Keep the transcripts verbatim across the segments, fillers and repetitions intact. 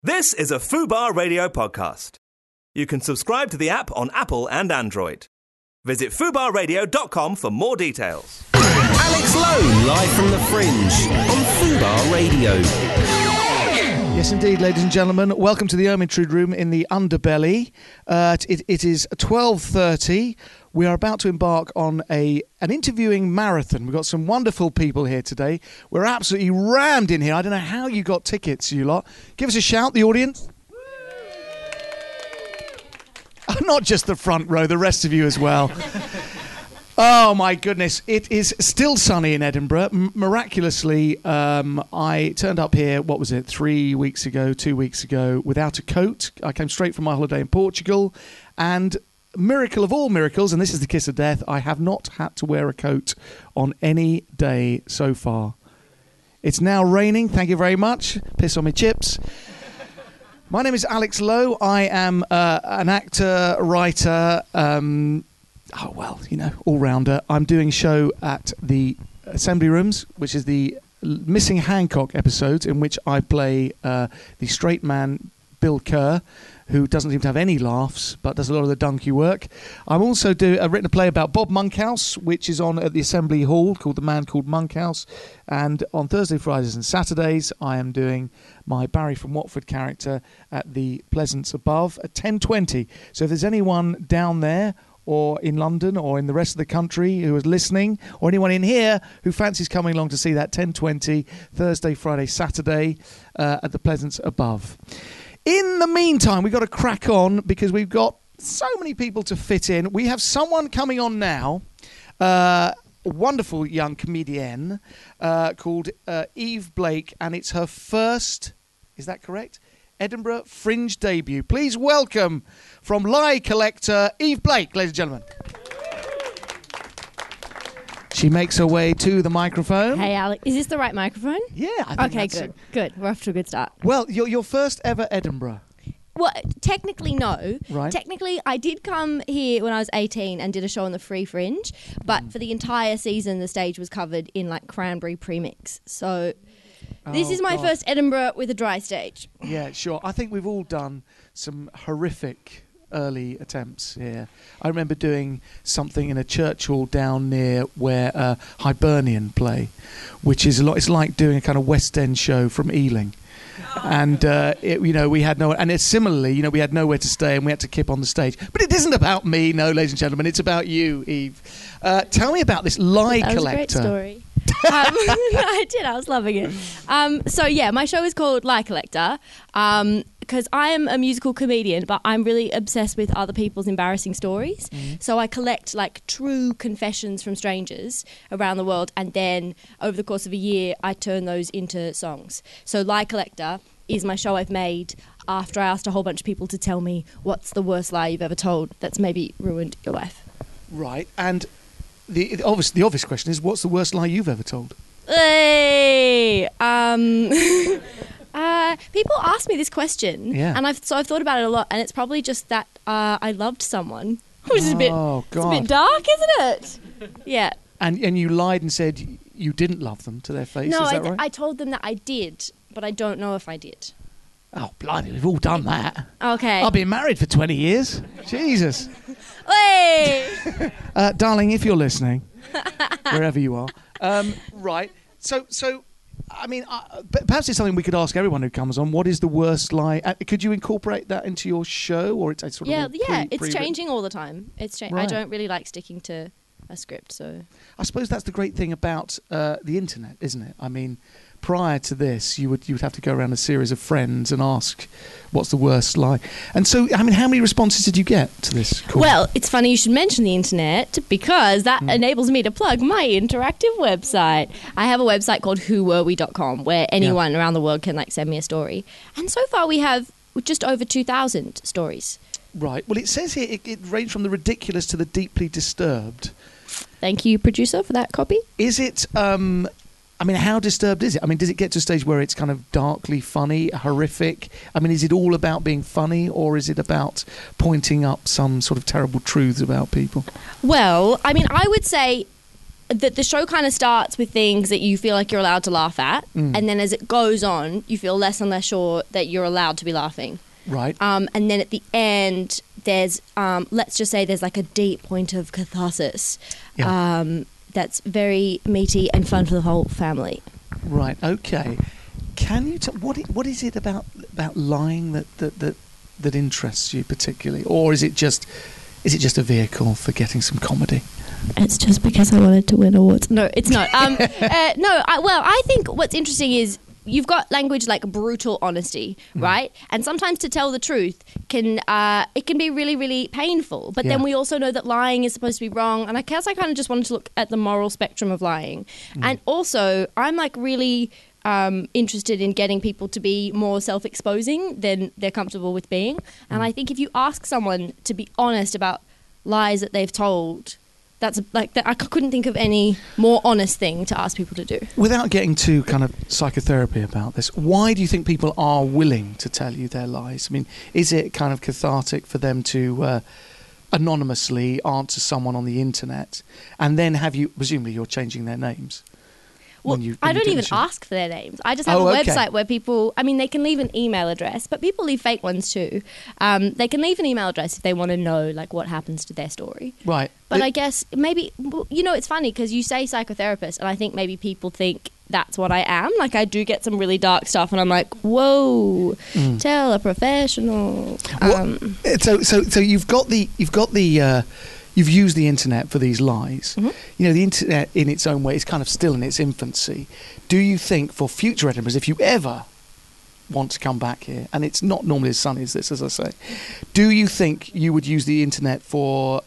This is a Fubar Radio podcast. You can subscribe to the app on Apple and Android. Visit fubar radio dot com for more details. Alex Lowe, live from the Fringe on Fubar Radio. Yes, indeed, ladies and gentlemen. Welcome to the Ermintrude Room in the Underbelly. Uh, it, it is twelve thirty. We are about to embark on a an interviewing marathon. We've got some wonderful people here today. We're absolutely rammed in here. I don't know how you got tickets, you lot. Give us a shout, the audience. Not just the front row, the rest of you as well. Oh, my goodness. It is still sunny in Edinburgh. M- miraculously, um, I turned up here, what was it, three weeks ago, two weeks ago, without a coat. I came straight from my holiday in Portugal, and miracle of all miracles, and this is the kiss of death, I have not had to wear a coat on any day so far. It's now raining. Thank you very much. Piss on me chips. My name is Alex Lowe. I am uh, an actor, writer, um, oh, well, you know, all-rounder. I'm doing a show at the Assembly Rooms, which is the Missing Hancock episodes, in which I play uh, the straight man, Bill Kerr, who doesn't seem to have any laughs, but does a lot of the donkey work. I'm also do, I've written a play about Bob Monkhouse, which is on at the Assembly Hall, called The Man Called Monkhouse. And on Thursday, Fridays and Saturdays, I am doing my Barry from Watford character at the Pleasance Above at ten twenty. So if there's anyone down there or in London or in the rest of the country who is listening, or anyone in here who fancies coming along to see that, ten twenty, Thursday, Friday, Saturday uh, at the Pleasance Above. In the meantime, we've got to crack on because we've got so many people to fit in. We have someone coming on now, uh, a wonderful young comedian uh, called uh, Eve Blake, and it's her first, is that correct? Edinburgh Fringe debut. Please welcome from Lie Collector, Eve Blake, ladies and gentlemen. She makes her way to the microphone. Hey, Alex. Is this the right microphone? Yeah, I think Okay, that's good. it. Good. We're off to a good start. Well, your your first ever Edinburgh. Well, technically, no. Right. Technically, I did come here when I was eighteen and did a show on the Free Fringe, but mm. for the entire season, the stage was covered in, like, Cranberry Premix. So this oh, is my God. first Edinburgh with a dry stage. Yeah, sure. I think we've all done some horrific early attempts here. I remember doing something in a church hall down near where uh, Hibernian play, which is a lot. It's like doing a kind of West End show from Ealing. And uh, it, you know, we had no, and it's similarly, you know, we had nowhere to stay, and we had to kip on the stage. But it isn't about me, no, ladies and gentlemen. It's about you, Eve. Uh, tell me about this Lie that Collector. That was a great story. um, I did. I was loving it. Um, so yeah, my show is called Lie Collector because um, I am a musical comedian, but I'm really obsessed with other people's embarrassing stories. Mm-hmm. So I collect like true confessions from strangers around the world, and then over the course of a year, I turn those into songs. So Lie Collector is my show I've made after I asked a whole bunch of people to tell me what's the worst lie you've ever told that's maybe ruined your life. Right, and the, the obvious the obvious question is, what's the worst lie you've ever told? Hey, um, uh, people ask me this question, yeah. and I've so I've thought about it a lot, and it's probably just that uh, I loved someone, which is a bit, oh, God. it's a bit dark, isn't it? Yeah. And and you lied and said you didn't love them to their face. No, is I, that right? I told them that I did, but I don't know if I did. Oh, blimey, we've all done that. Okay. I've been married for twenty years. Jesus. Hey! uh, darling, if you're listening, wherever you are. Um, right. So, so, I mean, uh, perhaps it's something we could ask everyone who comes on. What is the worst lie? Uh, could you incorporate that into your show, or it's, it's sort yeah, of yeah, pre- it's pre-written? changing all the time. It's cha- Right. I don't really like sticking to a script, so I suppose that's the great thing about uh, the internet, isn't it? I mean, prior to this, you would you would have to go around a series of friends and ask, "What's the worst lie?" And so, I mean, how many responses did you get to this call? Well, it's funny you should mention the internet because that mm. enables me to plug my interactive website. I have a website called who were we dot com where anyone yeah. around the world can like send me a story. And so far we have just over two thousand stories. Right. Well, it says here it, it ranged from the ridiculous to the deeply disturbed. Thank you, producer, for that copy. Is it... Um, I mean, how disturbed is it? I mean, does it get to a stage where it's kind of darkly funny, horrific? I mean, is it all about being funny, or is it about pointing up some sort of terrible truths about people? Well, I mean, I would say the, the show kind of starts with things that you feel like you're allowed to laugh at, Mm. and then as it goes on, you feel less and less sure that you're allowed to be laughing. Right. Um, and then at the end, there's, um, let's just say there's like a deep point of catharsis Yeah. um, that's very meaty and fun for the whole family. Right. Okay. Can you tell what? i- What is it about about lying that that that, that interests you particularly, or is it just is it just a vehicle for getting some comedy? It's just because I wanted to win awards. No, it's not. Um, uh, no, I, well, I think what's interesting is you've got language like brutal honesty, right? And sometimes to tell the truth can uh, it can be really, really painful. But then Yeah. we also know that lying is supposed to be wrong. And I guess I kind of just wanted to look at the moral spectrum of lying. And also, I'm like really um, interested in getting people to be more self-exposing than they're comfortable with being. And I think if you ask someone to be honest about lies that they've told, that's like that. I c- couldn't think of any more honest thing to ask people to do. Without getting too kind of psychotherapy about this, why do you think people are willing to tell you their lies? I mean, is it kind of cathartic for them to uh, anonymously answer someone on the internet, and then have you? Presumably, you're changing their names. Well, when you- I when you don't do even the show. ask for their names. I just have Oh, a okay. website where people, I mean, they can leave an email address, but people leave fake ones too. Um, they can leave an email address if they want to know, like, what happens to their story. Right. But It- I guess maybe, well, you know, it's funny because you say psychotherapist, and I think maybe people think that's what I am. Like, I do get some really dark stuff, and I'm like, whoa, tell a professional. Well, Um, uh, so so so you've got the you've got the uh, you've used the internet for these lies. Mm-hmm. You know, the internet in its own way is kind of still in its infancy. Do you think for future Edinburghs, if you ever want to come back here, and it's not normally as sunny as this, as I say, do you think you would use the internet for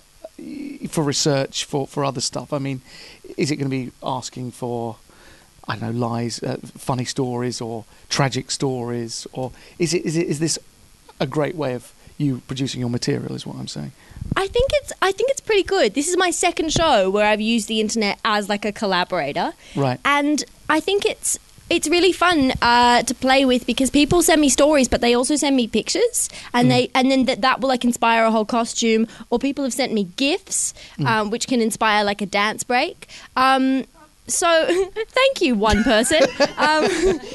for research for for other stuff? I mean, is it going to be asking for, I don't know, lies, uh, funny stories, or tragic stories, or is it is it is this a great way of you producing your material? Is what I'm saying. I think it's I think it's pretty good. This is my second show where I've used the internet as like a collaborator. Right. And I think it's it's really fun uh, to play with because people send me stories, but they also send me pictures, and they and then that that will like inspire a whole costume. Or people have sent me gifs, um, which can inspire like a dance break. Um, so thank you, one person. um,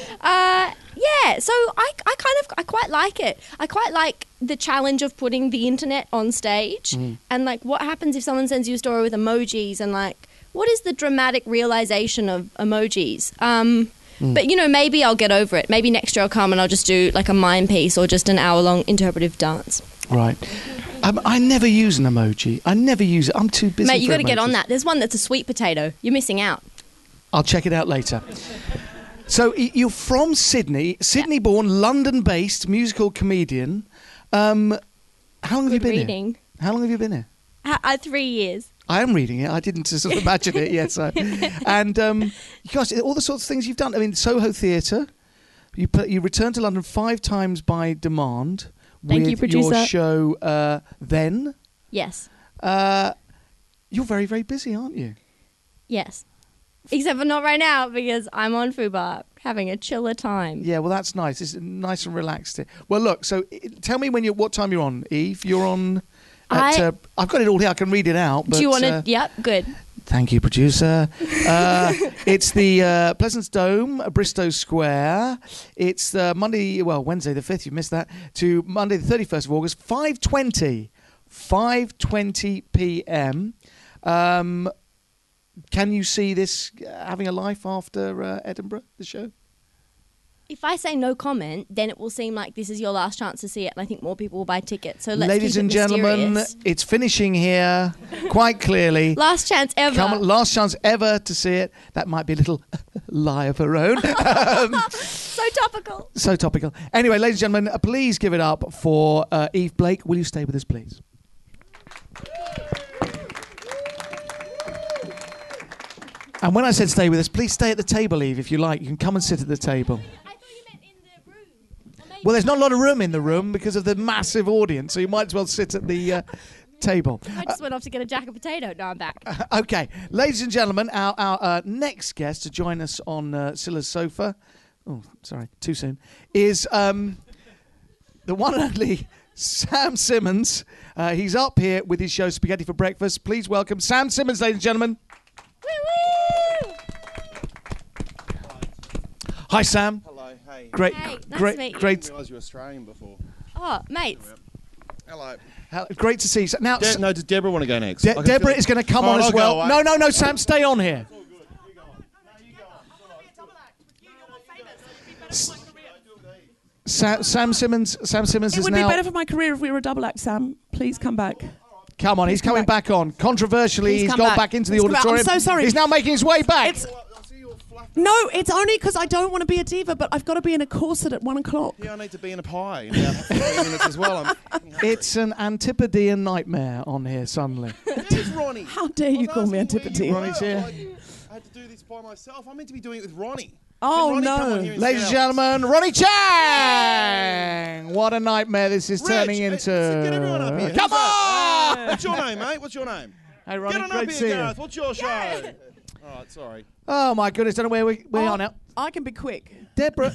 uh, yeah, so I, I kind of I quite like it. I quite like the challenge of putting the internet on stage, and like what happens if someone sends you a story with emojis, and like what is the dramatic realization of emojis? Um, But you know, maybe I'll get over it. Maybe next year I'll come and I'll just do like a mime piece or just an hour long interpretive dance. Right. Um, I never use an emoji. I never use it. I'm too busy. Mate, you for got to get on emojis. that. There's one that's a sweet potato. You're missing out. I'll check it out later. So y- you're from Sydney, Sydney-born, London-based musical comedian. Um, how long have you Good been reading. here? How long have you been here? Uh, uh, three years. I am reading it. I didn't sort of imagine it yet. So, and um, gosh, all the sorts of things you've done. I mean, Soho Theatre. You put, you returned to London five times by demand Thank with you, producer. your show. Uh, then Yes. uh, you're very very busy, aren't you? Yes. Except for not right now because I'm on Fubar having a chiller time. Yeah, well, that's nice. It's nice and relaxed here. Well, look. So, i- tell me when you what time you're on, Eve. You're on. At, I- uh, I've got it all here. I can read it out. But, Do you want to? uh, Yep, good. Thank you, producer. Uh, it's the uh, Pleasance Dome, uh, Bristow Square. It's uh, Monday, well, Wednesday the fifth, you missed that, to Monday the thirty-first of August, five twenty, five twenty p.m. Um, can you see this uh, having a life after uh, Edinburgh, the show? If I say no comment, then it will seem like this is your last chance to see it, and I think more people will buy tickets. So let's Ladies keep it and gentlemen, mysterious. it's finishing here quite clearly. Last chance ever. Come on, last chance ever to see it. That might be a little lie of her own. um, So topical. So topical. Anyway, ladies and gentlemen, uh, please give it up for uh, Eve Blake. Will you stay with us, please? And when I said stay with us, please stay at the table, Eve, if you like. You can come and sit at the table. I thought you meant in the room. Or maybe- Well, there's not a lot of room in the room because of the massive audience, so you might as well sit at the uh, table. I just went off to get a jack of potato. Now I'm back. Okay, ladies and gentlemen, our, our uh, next guest to join us on uh, Scylla's sofa, oh, sorry, too soon, is um, the one and only Sam Simmons. Uh, he's up here with his show Spaghetti for Breakfast. Please welcome Sam Simmons, ladies and gentlemen. Woo woo! Hi, Sam. Hello, hey. Great, Hey, nice great, to meet you. great, I didn't realise you were Australian before. Oh, mates. Hello. hel- great to see you. Now, De- S- no, does Deborah want to go next? De- I can Deborah feel- is going to come Oh, on as I'll go well. away. No, no, no, Sam, stay on here. Sam, Sam Simmons. Sam Simmons It is would now. be better for my career if we were a double act, Sam. Please come back. Come on, he's come coming back. on. Controversially, Please he's come gone back. back into the Please come back. I'm auditorium. so sorry. He's now making his way back. It's no, it's only because I don't want to be a diva, but I've got to be in a corset at one o'clock. Yeah, I need to be in a pie in about fifteen minutes as well. I'm fucking hungry. It's an Antipodean nightmare on here suddenly. Where's Ronnie? How dare I you was call me asking where you Antipodean? were. Ronnie's here. Like, I had to do this by myself. I'm meant to be doing it with Ronnie. Oh, Can Ronnie come no. on here and Ladies and say hello? gentlemen, Ronnie Chang! What a nightmare this is Rich, turning uh, into. get everyone up here. Come Who's that? on! What's your name, mate? What's your name? Hey, Ronnie, Get on great up to here, see you. Gareth. What's your show? All right, sorry. Oh my goodness, don't know where we, we Oh, are now. I can be quick. Deborah,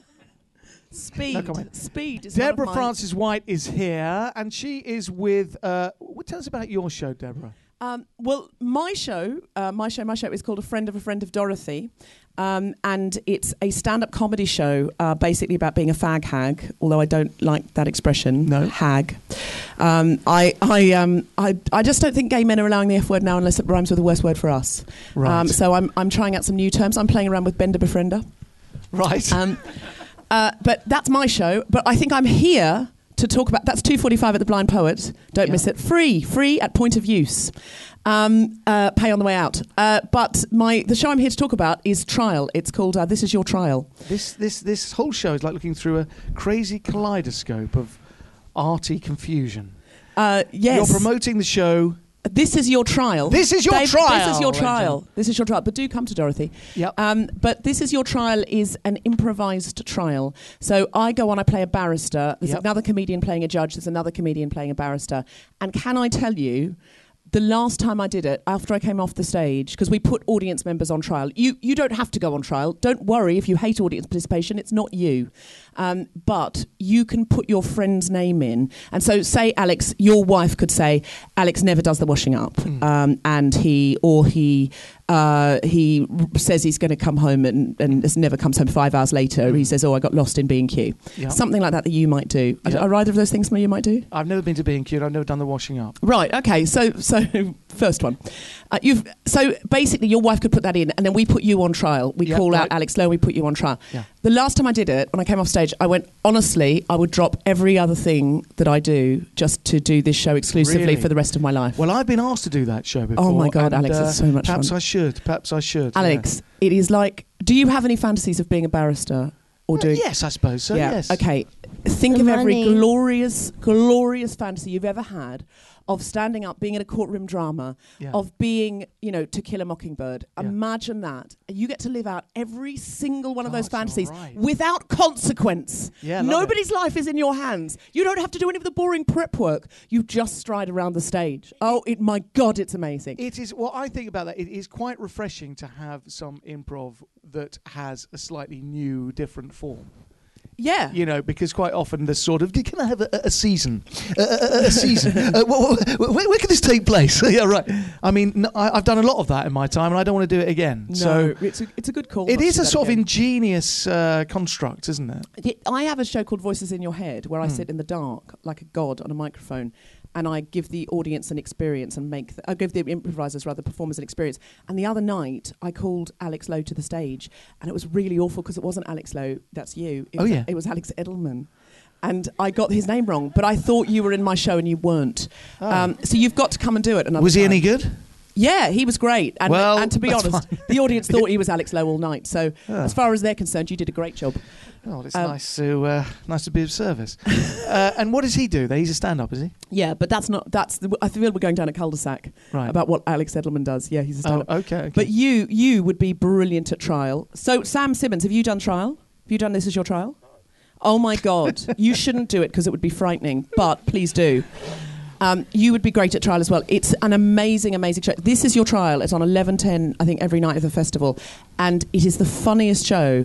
Speed. No comment. Speed is one of Deborah my- Francis White is here, and she is with. Uh, what tell us about your show, Deborah? Um, well, my show, uh, my show, my show is called A Friend of a Friend of Dorothy, um, and it's a stand-up comedy show, uh, basically about being a fag hag. Although I don't like that expression, No. hag. Um, I, I, um, I, I just don't think gay men are allowing the F word now unless it rhymes with the worst word for us. Right. Um, so I'm, I'm trying out some new terms. I'm playing around with Bender Befriender. Right. Um, uh, but that's my show. But I think I'm here to talk about. That's two forty-five at the Blind Poet. Don't Yeah. miss it. Free, free at point of use. Um, uh, pay on the way out. Uh, but my the show I'm here to talk about is Trial. It's called uh, This Is Your Trial. this this this whole show is like looking through a crazy kaleidoscope of arty confusion. Uh, yes. You're promoting the show. This is your trial. This is your Dave, trial, This is your ladies and trial. gentlemen. This is your trial. But do come to Dorothy. Yep. Um, but This Is Your Trial is an improvised trial. So I go on, I play a barrister. There's Yep. another comedian playing a judge. There's another comedian playing a barrister. And can I tell you, the last time I did it, after I came off the stage, because we put audience members on trial. You you don't have to go on trial. Don't worry if you hate audience participation. It's not you. Um, but you can put your friend's name in. And so say, Alex, your wife could say, Alex never does the washing up. Mm. Um, and he, or he... Uh, he r- says he's going to come home and, and just never comes home five hours later. He says, oh, I got lost in B and Q. Yeah. Something like that that you might do. Yeah. Are, are either of those things you might do? I've never been to B and Q and I've never done the washing up. Right. Okay. So, so first one, uh, you've so basically your wife could put that in, and then we put you on trial. We Yeah, call right. out Alex Lowe. We put you on trial. Yeah. The last time I did it, when I came off stage, I went honestly, I would drop every other thing that I do just to do this show exclusively Really? for the rest of my life. Well, I've been asked to do that show before. Oh my God, and, Alex, uh, it's so much Perhaps fun. I should. Perhaps I should. Alex, it is like. Do you have any fantasies of being a barrister or yeah. doing? Yes, I suppose so. yeah. Yes. Okay. Think The of every money. glorious, glorious fantasy you've ever had of standing up, being in a courtroom drama, Yeah. of being, you know, To Kill a Mockingbird. Yeah. Imagine that. You get to live out every single one of God, those it's all fantasies right. without consequence. Yeah, love Nobody's life is in your hands. You don't have to do any of the boring prep work. You just stride around the stage. Oh, it, my God, it's amazing. It is. Well, I think about that. It is quite refreshing to have some improv that has a slightly new, different form. yeah. You know, because quite often the sort of, can I have a, a season? A, a, a season? uh, wh- wh- wh- where, where can this take place? Yeah, right. I mean, n- I, have done a lot of that in my time, and I don't want to do it again. No, So it's a, it's a good call. it not to is do a that sort of again. ingenious uh, construct, isn't it? Y- I have a show called Voices in Your Head where I Hmm. sit in the dark like a god on a microphone, and I give the audience an experience and make. Th- I give the improvisers, rather, performers an experience. And the other night, I called Alex Lowe to the stage, and it was really awful because it wasn't Alex Lowe. That's you. It Oh, was yeah. It was Alex Edelman. And I got his name wrong, but I thought you were in my show and you weren't. Oh. Um, so you've got to come and do it. Another Was he time. any good? Yeah, he was great. And, Well, and to be that's honest, fine. the audience thought he was Alex Lowe all night. So Ah. as far as they're concerned, you did a great job. Oh, it's Um, nice to uh, nice to be of service. uh, and what does he do? He's a stand-up, is he? Yeah, but that's not. That's. The, I feel we're going down a cul-de-sac Right. about what Alex Edelman does. Yeah, he's a Oh, stand-up. okay. okay. But you, you would be brilliant at trial. So, Sam Simmons, have you done trial? Have you done This Is Your Trial? Oh my God, you shouldn't do it because it would be frightening. But please do. Um, you would be great at trial as well. It's an amazing, amazing show. This Is Your Trial. It's on eleven ten, I think, every night of the festival, and it is the funniest show.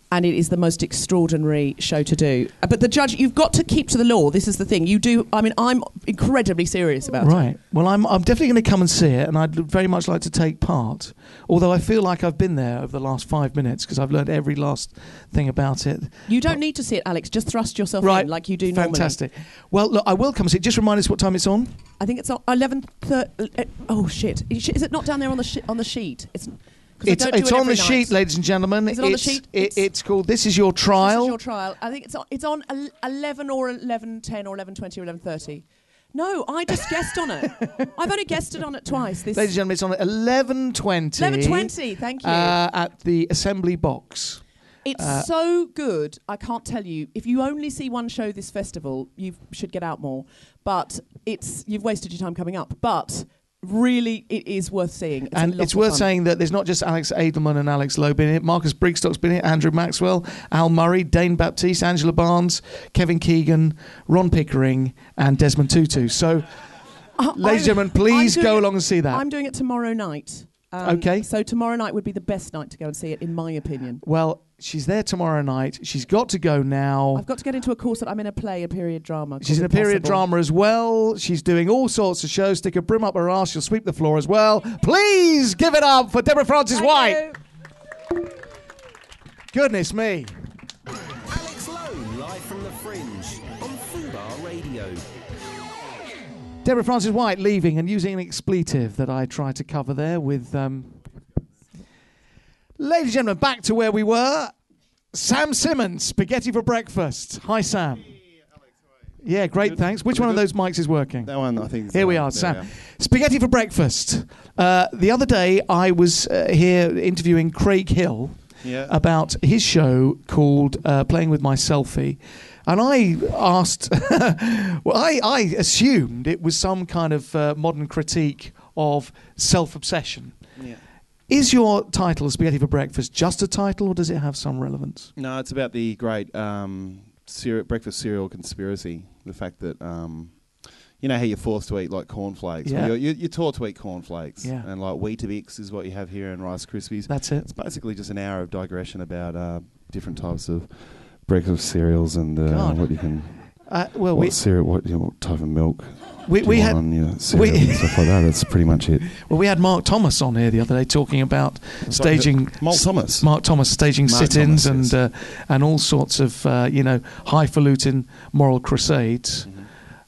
and it is the most extraordinary show to do. Uh, But the judge, you've got to keep to the law. This is the thing. You do. I mean, I'm incredibly serious about it. Right. Well, I'm I'm definitely going to come and see it, and I'd very much like to take part. Although I feel like I've been there over the last five minutes because I've learned every last thing about it. You don't need to see it, Alex. Just thrust yourself Right. in like you do normally. Fantastic. Well, look, I will come and see it. Just remind us what time it's on. I think it's on eleven thirty. Uh, oh shit! Is it not down there on the sh- on the sheet? It's 'cause I It's, don't do it's it on every the night. sheet, ladies and gentlemen. Is it on the It's- sheet? It, It's- it's called This Is Your Trial. This is your trial. I think it's on, it's on el- eleven or eleven ten or eleven twenty or eleven thirty. No, I just guessed on it. I've only guessed it on it twice. This Ladies and gentlemen, it's on at eleven twenty. eleven twenty. Thank you. Uh, at the Assembly Box. It's Uh, so good. I can't tell you. If you only see one show this festival, you should get out more. But it's you've wasted your time coming up. But really, it is worth seeing. It's a And lot it's of worth fun. saying that there's not just Alex Edelman and Alex Loeb in it. Marcus Brigstock's been in it, Andrew Maxwell, Al Murray, Dane Baptiste, Angela Barnes, Kevin Keegan, Ron Pickering, and Desmond Tutu. So, Uh, ladies and I'm- gentlemen, please I'm doing go it- along and see that. I'm doing it tomorrow night. Um, Okay. So tomorrow night would be the best night to go and see it, in my opinion. Well, she's there tomorrow night. She's got to go now. I've got to get into a course that I'm in a play, a period drama. She's in a called period Impossible. drama as well. She's doing all sorts of shows. Stick a brim up her ass. She'll sweep the floor as well. Please give it up for Deborah Francis Thank White. you. Goodness me. Alex Lowe, live from the Fringe on Fubar Radio. Deborah Francis White leaving and using an expletive that I tried to cover there with... Um... Ladies and gentlemen, back to where we were. Sam Simmons, Spaghetti for Breakfast. Hi, Sam. Yeah, great, thanks. Which one of those mics is working? That one, I think. is Here the we one. are, There Sam. we are. Spaghetti for Breakfast. Uh, the other day, I was uh, here interviewing Craig Hill Yeah. about his show called uh, Playing With My Selfie. And I asked, well, I, I assumed it was some kind of uh, modern critique of self-obsession. Yeah. Is your title, Spaghetti for Breakfast, just a title, or does it have some relevance? No, it's about the great um, cere- breakfast cereal conspiracy. The fact that, um, you know how you're forced to eat like cornflakes. Yeah. Well, you're, you're taught to eat cornflakes. Yeah. And like Weetabix is what you have here in Rice Krispies. That's it. It's basically just an hour of digression about uh, different types of breakfast cereals and uh, God. what you can... Uh, well, what we, cereal, what, you know, what type of milk we, do we you had... want on your cereal we- and stuff like that. That's pretty much it. Well, we had Mark Thomas on here the other day talking about staging Mark Thomas. Mark Thomas staging Mark sit-ins Thomas, and yes. uh, and all sorts of uh, you know highfalutin moral crusades. Mm-hmm.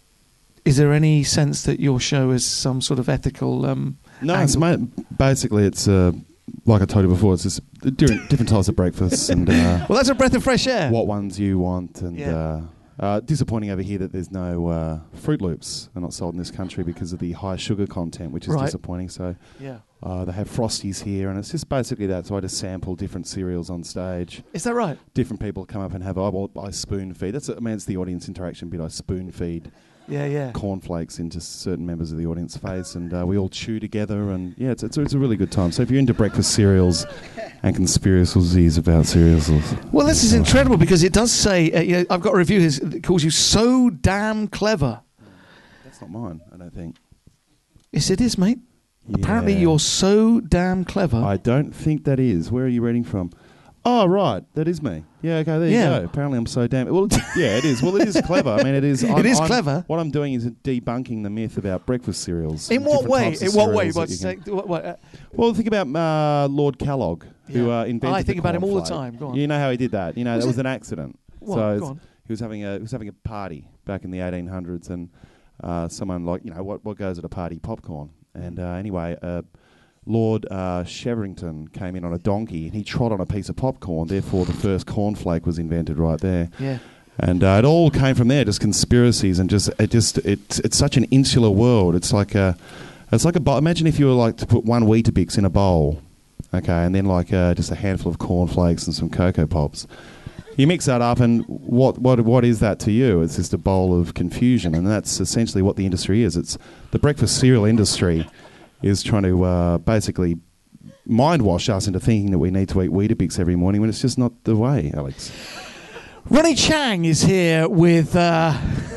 Is there any sense that your show is some sort of ethical? Um, No, it's angle? ma- basically it's uh, like I told you before. It's just different, different types of breakfasts and uh, Well, that's a breath of fresh air. what ones you want. And Yeah. uh, uh, disappointing over here that there's no uh, Fruit Loops are not sold in this country because of the high sugar content, which is Right. disappointing. So Yeah. uh, they have Frosties here, and it's just basically that. So I just sample different cereals on stage. Is that right? Different people come up and have I, well, I spoon feed. That's I mean, it's the audience interaction bit. I spoon feed Yeah, yeah. cornflakes into certain members of the audience face, and uh, we all chew together, and yeah, it's, it's it's a really good time. So if you're into breakfast cereals and conspiracies about cereals, Well, this is incredible because it does say uh, you know, I've got a review here that calls you so damn clever. that's not mine, I don't think. Yes, it is, mate. Apparently, Yeah. you're so damn clever. I don't think that is. Where are you reading from? Oh, right, that is me. Yeah, okay, there Yeah. you go. Apparently, I'm so damn. Well, yeah, it is. Well, it is clever. I mean, it is. I'm, is I'm- clever. What I'm doing is debunking the myth about breakfast cereals. In what different way? types of In what way? cereals that What's you can- say- what, what, uh, Well, think about uh, Lord Kellogg, who Yeah. uh, invented. I think the about him all the cornflake. time. Go on. You know how he did that? You know Was that was it- an accident. What? So Go it's- on. he was having a he was having a party back in the eighteen hundreds, and uh, someone like you know what what goes at a party? Popcorn. And uh, anyway, uh, Lord uh, Sheverington came in on a donkey, and he trod on a piece of popcorn. Therefore, the first cornflake was invented right there. Yeah. And uh, it all came from there, just conspiracies, and just it just it's it's such an insular world. It's like a it's like a bowl. Imagine if you were like to put one Weetabix in a bowl, okay, and then like uh, just a handful of cornflakes and some Cocoa Pops. You mix that up, and what what what is that to you? It's just a bowl of confusion, and that's essentially what the industry is. It's the breakfast cereal industry is trying to uh, basically mind wash us into thinking that we need to eat Weetabix every morning when it's just not the way, Alex. Ronnie Chang is here with uh,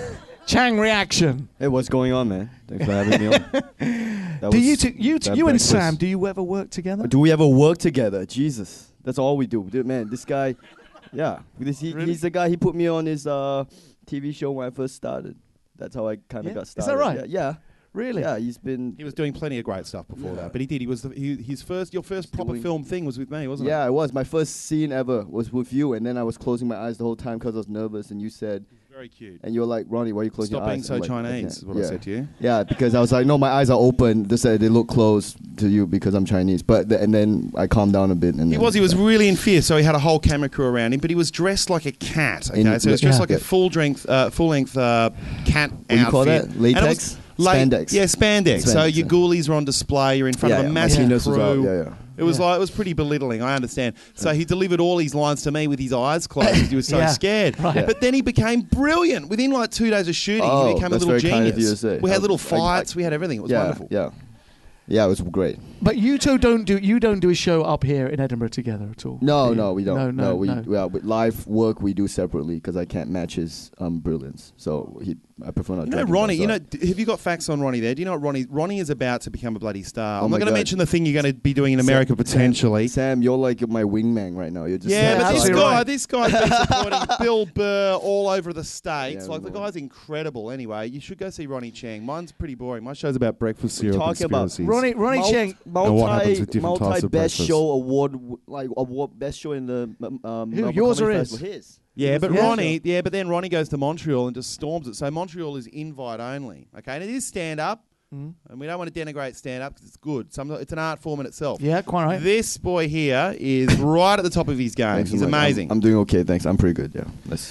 Chang Reaction. Hey, what's going on, man? Thanks for having me on. That Do was- you, two, you, two, that you and breakfast- Sam, do you ever work together? Do we ever work together? Jesus, that's all we do. Dude, man, this guy, Yeah, because he, Really? he's the guy. He put me on his uh, T V show when I first started. That's how I kind of Yeah? got Is that started. right? Yeah, yeah. Really? Yeah, he's been. He was doing plenty of great stuff before Yeah. that, but he did. He was the, he, his first, your first proper doing- film thing was with me, wasn't Yeah, it? it was. My first scene ever was with you, and then I was closing my eyes the whole time because I was nervous, and you said, Very cute. and you were like, Ronnie, why are you closing Stop your being eyes? so I'm like, I Chinese, can't. is what yeah. I said to you. Yeah, because I was like, no, my eyes are open. They said they look closed to you because I'm Chinese. But the, and then I calmed down a bit. And He then, was. He was really in fear, so he had a whole camera crew around him. But he was dressed like a cat. Okay, In- so he was dressed yeah. like a full length, uh, full length uh, cat What do you outfit. call that? And it was Latex? la- Spandex. Yeah, spandex. So Spandex, your yeah. ghoulies are on display. You're in front Yeah, of a yeah, my massive penis crew. was out, yeah, yeah. It was Yeah. like it was pretty belittling. I understand. So he delivered all his lines to me with his eyes closed. 'Cause he was so Yeah, scared. right. Yeah. But then he became brilliant. Within like two days of shooting, Oh, he became a that's little very kind of genius. you to say. We had I- little I- I- fights. we had everything. It was yeah, wonderful. Yeah. Yeah, it was great. But you two don't do you don't do a show up here in Edinburgh together at all? No, do you? no, we don't. No, no, we no. yeah, with live work we do separately because I can't match his um, brilliance. So he, I prefer not. You know, dragging Ronnie, him you know, outside. d- have you got facts on Ronnie there? Do you know what Ronnie, Ronnie is about to become a bloody star. Oh I'm my not going to God. mention the thing you're going to be doing in Sam- America Sam- potentially. Sam, you're like my wingman right now. You're just Yeah, Yeah, but this absolutely guy, right. this guy's been supporting Bill Burr all over the states. Yeah, like the well. guy's incredible. Anyway, you should go see Ronnie Chang. Mine's pretty boring. My show's about breakfast We're cereal talking about conspiracies. Ronnie Ronnie Multi- Cheng. And what happens multi with different multi types of best breakfast. show award w- like award best show in the um, um, Who, Melbourne yours or Comedy his? Festival. His. Yeah, but Yeah. Ronnie, yeah, but then Ronnie goes to Montreal and just storms it. So Montreal is invite only. Okay, and it is stand up, Mm. and we don't want to denigrate stand up because it's good. Some, it's an art form in itself. Yeah, quite right. This boy here is right at the top of his game. Thanks, He's I'm like, I'm- amazing. I'm, doing okay, thanks. I'm pretty good. Yeah. Let's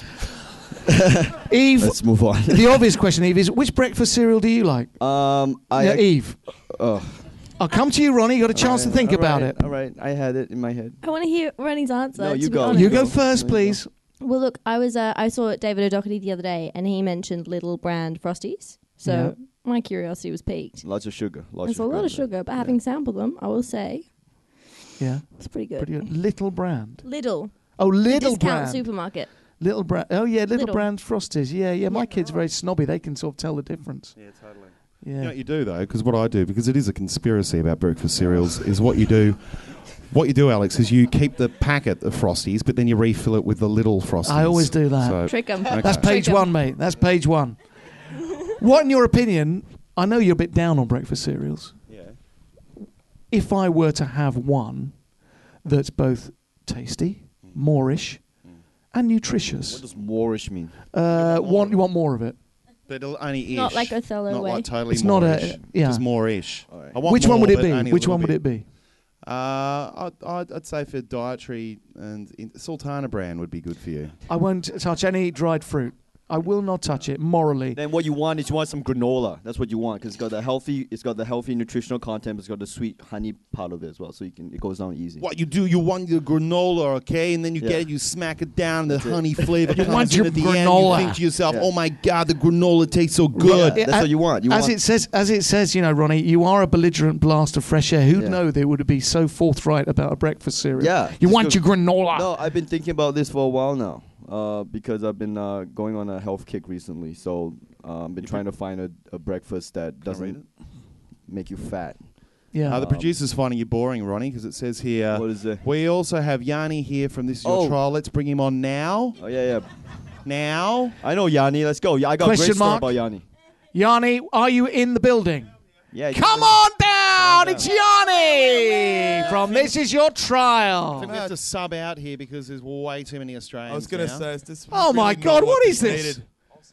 Eve, let's move on. the obvious question, Eve, is which breakfast cereal do you like? um, I. yeah, Eve. oh, I'll come to you, Ronnie. You got a chance to alright, think about alright, it. All right, I had it in my head. I want to hear Ronnie's answer. No, you to be go. honest. You There go you go. first, There you please. Well, look, I was uh, I saw David O'Doherty the other day, and he mentioned Little Brand Frosties. So my curiosity was piqued. Lots of sugar. Lots There's of a lot of sugar. sugar, but Yeah. having sampled them, I will say Yeah, it's pretty good. pretty good. Little Brand. Little, Oh, Little discount Brand. supermarket. Little Brand. Oh, yeah, Little, Little. Brand Frosties. Yeah, yeah. My Yeah. kid's very snobby. They can sort of tell the difference. yeah, totally. Yeah. You know what you do though, because what I do, because it is a conspiracy about breakfast cereals, is what you do. What you do, Alex, is you keep the packet of Frosties, but then you refill it with the little Frosties. I always do that. So, Trick 'em. Okay. That's page Trick 'em. one, mate. That's page one. What, in your opinion, I know you're a bit down on breakfast cereals. yeah. If I were to have one that's both tasty, moreish, and What nutritious, does Moorish mean? uh, more want of you want more of it? But it'll only ish. Not like Othello Not way. like totally It's not a- Moorish. yeah. Just more-ish. All right. I want Which one more, would it but be? only a Which little one would bit. it be? Uh, I'd, I'd, I'd say for dietary and in, Sultana brand would be good for you. I won't touch any dried fruit. I will not touch it morally. Then what you want is you want some granola. That's what you want because it's got the healthy, it's got the healthy nutritional content. But it's got the sweet honey part of it as well, so you can it goes down easy. What you do, you want your granola, okay, and then you Yeah. get it, you smack it down, the That's it. honey flavor You comes want in your at the granola. end. You think to yourself, Yeah. "Oh my god, the granola tastes so good." Yeah, That's a- what you want. You as want it says, as it says, you know, Ronnie, you are a belligerent blast of fresh air. Who'd Yeah. know they would be so forthright about a breakfast cereal? Yeah, you just want go- your granola. No, I've been thinking about this for a while now. Uh, because I've been uh, going on a health kick recently, so um, been trying to find a, a breakfast that read doesn't make you fat. Yeah. Uh, the Um, producer's finding you boring, Ronnie, because it says here, what is it? we also have Yanni here from This Is Your Oh. Trial. Let's bring him on now. Oh yeah, yeah. Now. I know Yanni. Let's go. Yeah, I got a Question great story mark? about Yanni. Yanni, are you in the building? Yeah. you Come can- on down, it's Yanni from This Is Your I Trial. think we have to sub out here because there's way too many Australians I was going to now. say, it's just Oh my really God, not what is this? needed.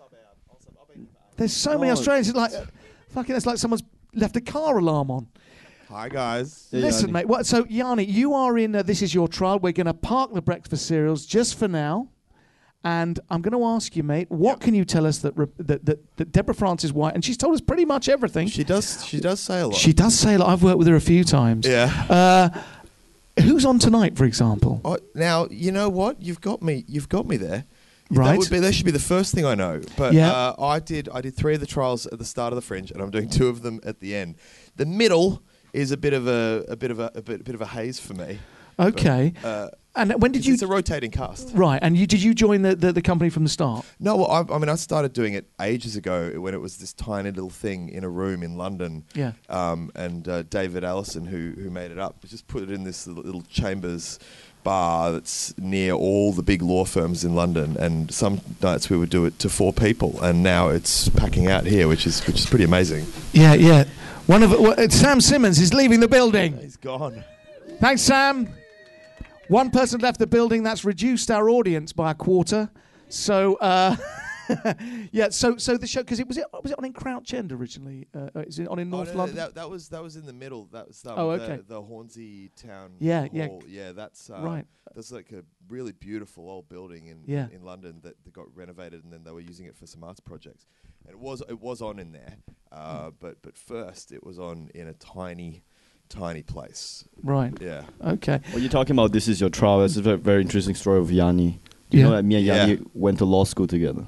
There's so many Oh. Australians. It's like, fucking, it's like someone's left a car alarm on. Hi, guys. Yeah, Listen, Yanni. mate. What, so, Yanni, you are in uh, This Is Your Trial. We're going to park the breakfast cereals just for now. And I'm going to ask you, mate, what can you tell us that, re- that, that, that Deborah Francis White, and she's told us pretty much everything. She does. She does say a lot. She does say a lot. I've worked with her a few times. yeah. Uh, who's on tonight, for example? Oh, now you know what you've got me. You've got me there. Right. That would be. That should be the first thing I know. But Yeah. uh, I did. I did three of the trials at the start of the Fringe, and I'm doing two of them at the end. The middle is a bit of a a bit of a, a bit, a bit of a haze for me. Okay. Uh, And when did you... It's a rotating cast. Right, and you, did you join the, the, the company from the start? No, well, I, I mean, I started doing it ages ago when it was this tiny little thing in a room in London. Yeah. Um, and uh, David Allison, who who made it up, just put it in this little, little chambers bar that's near all the big law firms in London, and some nights we would do it to four people, and now it's packing out here, which is which is pretty amazing. Yeah, yeah. One of uh, Sam Simmons is leaving the building. He's gone. Thanks, Sam. One person left the building. That's reduced our audience by a quarter. So, uh, yeah. So, so the show, because it was it was it on in Crouch End originally? Uh, uh, is it on in Oh, North no, no, London? that, that was that was in the middle. That was um, Oh, okay. the, the Hornsey Town Yeah, Hall. yeah. Yeah, that's uh, Right. That's like a really beautiful old building in Yeah. in London that, that got renovated, and then they were using it for some arts projects. And it was it was on in there, uh, but but first it was on in a tiny, tiny place. Right. Yeah. Okay. Well, you're talking about This Is Your Trial. That's a very, very interesting story of Yanni. You Yeah. know that me and Yanni Yeah. went to law school together.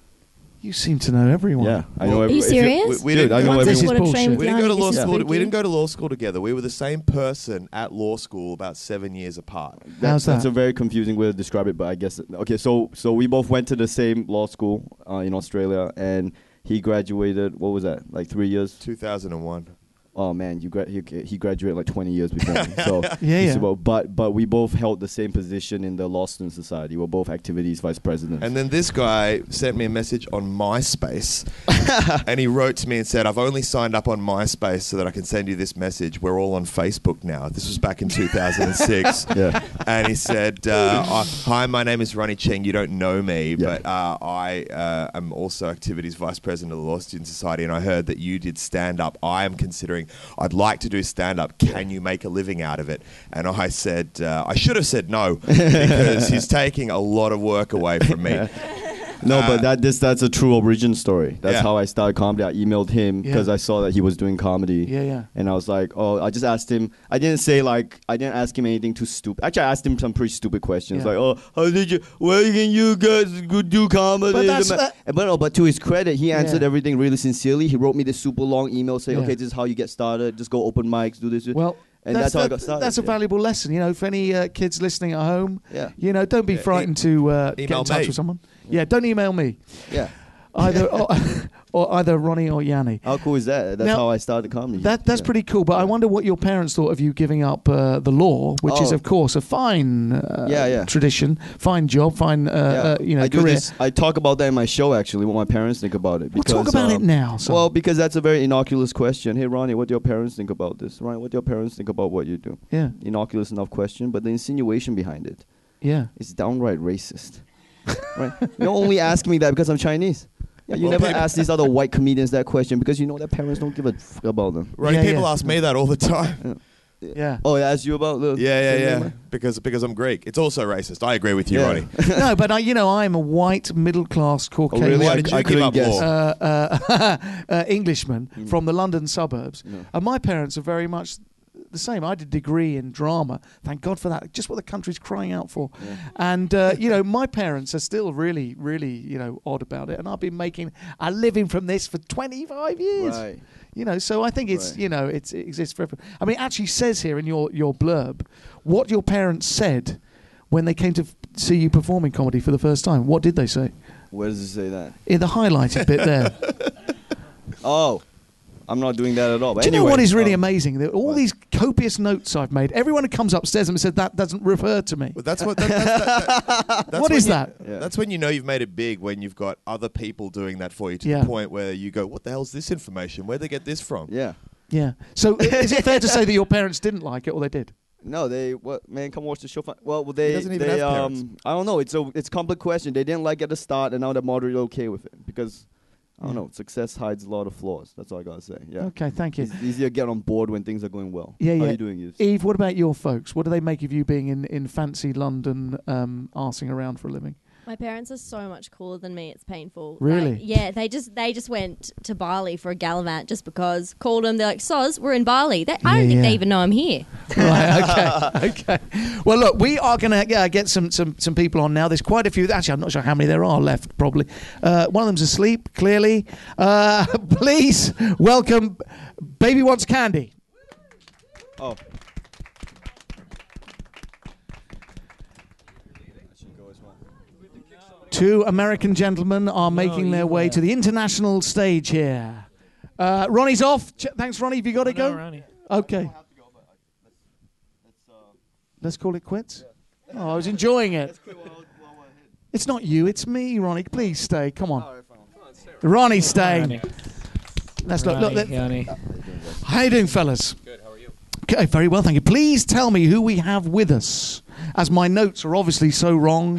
You seem to know everyone. Yeah, I know. Well, Are every- you if you- serious? We, we Dude, didn't I go- know This everyone. is Wanna train bullshit. with We didn't go to Yanni, law this is school. We freaky. didn't go to law school together. We were the same person at law school, about seven years apart. That- How's That's that? a very confusing way to describe it, but I guess okay. So so we both went to the same law school uh, in Australia, and he graduated. What was that? Like three years? two thousand one. Oh man, you gra- he, he graduated like twenty years before me. So Yeah, this is yeah. about- but but we both held the same position in the Law Student Society. We're both activities vice presidents. And then this guy sent me a message on MySpace, and he wrote to me and said, "I've only signed up on MySpace so that I can send you this message. We're all on Facebook now." This was back in two thousand six. Yeah. And he said, uh, I- "Hi, my name is Ronnie Cheng. You don't know me, Yeah. but uh, I uh, am also activities vice president of the Law Student Society, and I heard that you did stand up. I am considering. I'd like to do stand up. Can you make a living out of it?" And I said, uh, I should have said no, because he's taking a lot of work away from me. No, Uh, but that this that's a true origin story. That's Yeah. how I started comedy. I emailed him because Yeah. I saw that he was doing comedy. Yeah, yeah. And I was like, oh, I just asked him. I didn't say like I didn't ask him anything too stupid. Actually, I asked him some pretty stupid questions Yeah. like, oh, how did you? Where can you guys go do comedy? But that's- And that- but no, but to his credit, he answered Yeah. everything really sincerely. He wrote me this super long email saying, Yeah. okay, this is how you get started. Just go open mics, do this. Well, and that's, how I that- got started. That's a yeah. valuable lesson, you know, for any uh, kids listening at home. Yeah. You know, don't be Yeah, frightened to uh, get email in touch me. with someone. Yeah, don't email me. Yeah. Either or, or either Ronnie or Yanni. How cool is that? That's Now, how I started comedy. That that's Yeah. pretty cool. But I wonder what your parents thought of you giving up uh, the law, which is Oh. of course a fine uh, Yeah, yeah. tradition, fine job, fine uh, uh, you know I do career. this. I talk about that in my show actually. What my parents think about it. Well, Because, talk about it um, now. son. Well, because that's a very innocuous question. Hey, Ronnie, what do your parents think about this? Ronnie, what do your parents think about what you do? yeah, Innocuous enough question, but the insinuation behind it yeah. is downright racist. Right? You're only asking me that because I'm Chinese. Yeah, you Well, never people- ask these other white comedians that question because you know their parents don't give a f- about them. Right? Yeah, People yeah. ask me that all the time. Yeah. Oh, they ask you about the. Yeah, yeah, the- yeah. Because because I'm Greek. It's also racist. I agree with you, Yeah. Ronnie. No, but I, you know, I'm a white middle class Caucasian. Oh, really? Why I- did you I give couldn't up guess. law? uh, uh, uh, Englishman Mm. from the London suburbs, Yeah. and my parents are very much the same. I did a degree in drama. Thank God for that. Just what the country's crying out for. Yeah. And uh, you know, my parents are still really, really, you know, odd about it. And I've been making a living from this for twenty-five years. Right. You know, so I think it's Right. you know it's, it exists for everyone. I mean, it actually says here in your your blurb what your parents said when they came to f- see you performing comedy for the first time. What did they say? Where does it say that? In the highlighted bit there. Oh, I'm not doing that at all. But Do you know anyway, what is really um, amazing? That all what? these copious notes I've made, everyone who comes upstairs and said that doesn't refer to me. But that's what. That, that's, that, that, that's What when is you- that? Yeah. That's when you know you've made it big, when you've got other people doing that for you to Yeah. the point where you go, "What the hell's this information? Where'd they get this from?" Yeah. Yeah. So i- is it fair to say that your parents didn't like it, or they did? No, they what man? Come watch the show. Fi- Well, they doesn't even they have parents. um. I don't know. It's a it's a complex question. They didn't like it at the start, and now they're moderately okay with it because I don't Yeah. know. Success hides a lot of flaws. That's all I gotta say. Yeah. Okay, thank you. It's easier to get on board when things are going well. Yeah, How yeah. are you doing, Yves? Eve, what about your folks? What do they make of you being in, in fancy London, um, arsing around for a living? My parents are so much cooler than me. It's painful. Really? Like, yeah, they just they just went to Bali for a gallivant just because. Called them. They're like, "Soz, we're in Bali." They, I don't Yeah, think yeah. they even know I'm here. Right, okay, okay. Well, look, we are going to uh, get some, some some people on now. There's quite a few. Actually, I'm not sure how many there are left, probably. Uh, one of them's asleep, clearly. Uh, please welcome Baby Wants Candy. Oh. Two American gentlemen are making their you way were. to the international stage here. Uh, Ronnie's off. Ch- thanks, Ronnie. Have you got to No, go? Ronnie. Okay. Let's call it quits. Oh, I was enjoying it. It's not you, it's me, Ronnie. Please stay. Come on. Ronnie, stay. Let's look. Look. Yanni. How you doing, fellas? Good. How are you? Okay, very well, thank you. Please tell me who we have with us, as my notes are obviously so wrong.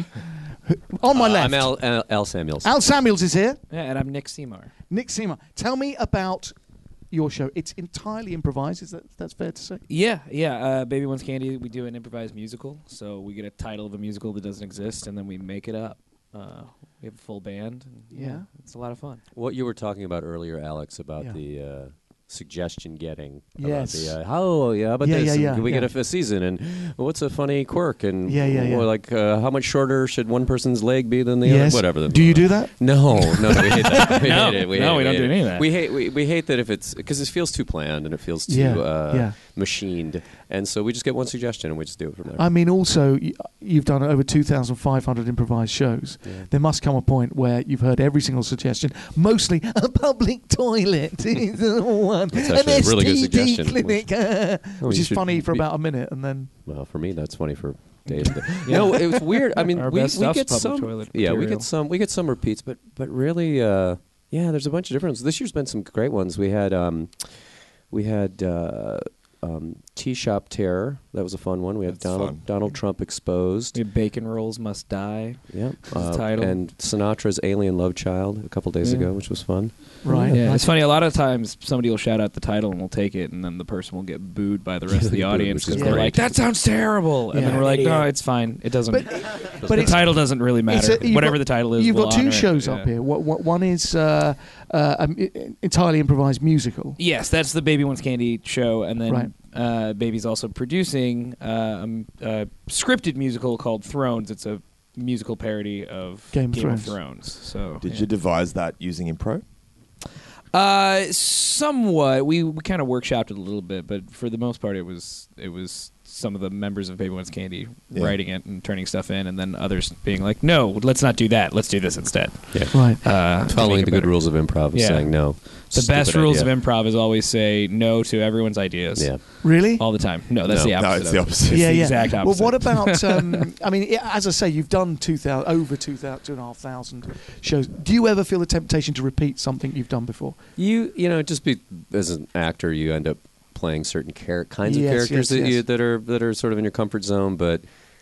On my uh, left, I'm Al, Al, Al Samuels. Al Samuels is here. Yeah, and I'm Nick Seymour. Nick Seymour. Tell me about your show. It's entirely improvised. Is that that's fair to say? Yeah, yeah. Uh, Baby Wants Candy. We do an improvised musical, so we get a title of a musical that doesn't exist, and then we make it up. Uh, we have a full band. And yeah. yeah, it's a lot of fun. What you were talking about earlier, Alex, about Yeah. the uh, suggestion getting. Yes. About the, uh, oh, yeah, about Yeah, this. yeah, and yeah, Can we yeah. get a, a season? And what's a funny quirk? And Yeah, yeah, yeah. Or like, uh, how much shorter should one person's leg be than the Yes. other? Whatever. Do you do that? No, no, no, we hate that. We No, hate it. We no, hate we it. don't hate do it. any of that. We hate we, we hate that if it's because it feels too planned and it feels too Yeah, uh, yeah. machined, and so we just get one suggestion and we just do it from there. I mean, also, y- you've done over two thousand five hundred improvised shows. Yeah. There must come a point where you've heard every single suggestion, mostly a public toilet is the one, That's an actually a really good S T D suggestion. clinic, uh, Oh, which you is should funny for be- about a minute, and then... Well, for me, that's funny for Dave. No, it was weird. I mean, Our we, best we stuff's get public some. toilet Yeah, we material. get some. We get some repeats, but but really, uh, yeah, there's a bunch of different ones. This year's been some great ones. We had um, we had uh, um, Tea Shop Terror. That was a fun one. We had That's Donald fun. Donald Trump Exposed. We have Bacon Rolls Must Die. Yeah, the title. and Sinatra's Alien Love Child a couple days Yeah. ago, which was fun. Right. Yeah, right. it's funny. A lot of times, somebody will shout out the title and we'll take it, and then the person will get booed by the rest of the Booed, audience which is because they're great. like, "That sounds terrible," and Yeah. then we're like, "No, Yeah. it's fine. It doesn't. But, the but it's, title doesn't really it's matter. a- you've Whatever got- the title is, You've we'll got two honor it. shows Yeah. up here. What, what, one is uh, uh, an i- entirely improvised musical. Yes, that's the Baby Wants Candy show, and then Right. uh, Baby's also producing uh, um, a scripted musical called Thrones. It's a musical parody of Game of Game Thrones. of Thrones. So Did yeah. you devise that using improv? Uh, somewhat. We we kind of workshopped it a little bit, but for the most part, it was it was some of the members of Baby Wants Candy Yeah. writing it and turning stuff in, and then others being like, "No, let's not do that. Let's do this instead." Yeah, Right. Uh, to following make the it good better. rules of improv, is Yeah. saying no. The best Stupid rules idea. of improv is always say no to everyone's ideas. Yeah. Really? All the time. No, that's No. the opposite. No, it's of the it. opposite. It's yeah, the yeah. exact opposite. Well, what about? Um, I mean, i- as I say, you've done two thousand, over two thousand, two and a half thousand shows. Do you ever feel the temptation to repeat something you've done before? You you know just be as an actor, you end up playing certain char- kinds Yes, of characters yes, that yes. you that are that are sort of in your comfort zone, but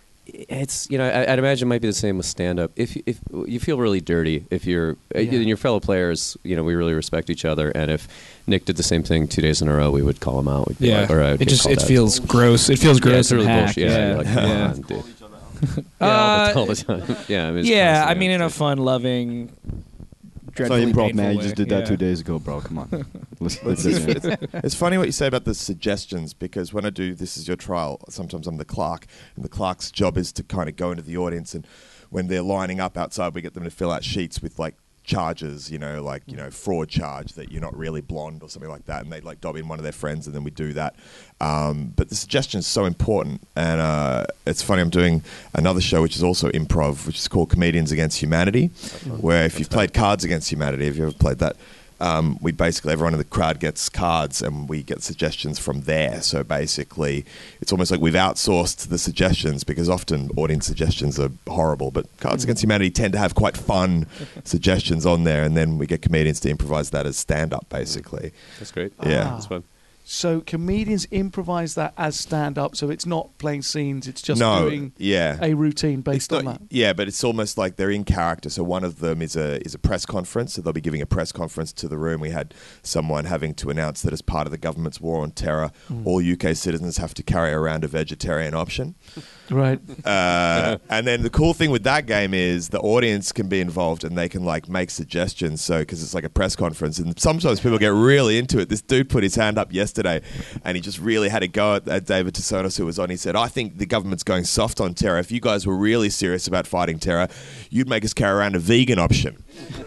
it's you know I, I'd imagine it might be the same with stand up. If if you feel really dirty, if you're uh, Yeah. and your fellow players, you know we really respect each other, and if Nick did the same thing two days in a row, we would call him out. We'd be Yeah, like, or I would it get just called it out. feels gross. It feels Yeah, gross it's and really hack. bullshit. Yeah, Yeah, you're like, come yeah. on, dude. Yeah, all, the, all the time. Yeah, I mean, it's Yeah, I constantly mean, in a on fun, loving, It's not dreadfully improv, painful man. You way. just did that Yeah. two days ago, bro. Come on. Let's, Well, let's it's, do it. it's, it's funny what you say about the suggestions, because when I do This Is Your Trial, sometimes I'm the clerk, and the clerk's job is to kind of go into the audience, and when they're lining up outside, we get them to fill out sheets with like charges, you know, like, you know, fraud charge that you're not really blonde or something like that, and they like dob in one of their friends, and then we do that. Um, but the suggestion is so important, and uh, it's funny, I'm doing another show which is also improv, which is called Comedians Against Humanity, where if you've played Cards Against Humanity, have you ever played that? Um, we basically, everyone in the crowd gets cards and we get suggestions from there. So basically, it's almost like we've outsourced the suggestions, because often audience suggestions are horrible, but Cards Against Humanity tend to have quite fun suggestions on there, and then we get comedians to improvise that as stand-up, basically. That's great. Yeah. Ah. That's fun. So comedians improvise that as stand-up, so it's not playing scenes, it's just no, doing yeah. a routine It's based on not- that. Yeah, but it's almost like they're in character. So one of them is a is a press conference. So they'll be giving a press conference to the room. We had someone having to announce that as part of the government's war on terror, Mm. all U K citizens have to carry around a vegetarian option. Right. Uh, and then the cool thing with that game is the audience can be involved and they can like make suggestions. So because it's like a press conference, and sometimes people get really into it. This dude put his hand up yesterday, and he just really had a go at, at David Tassonis, who was on. He said, "I think the government's going soft on terror. If you guys were really serious about fighting terror, you'd make us carry around a vegan option."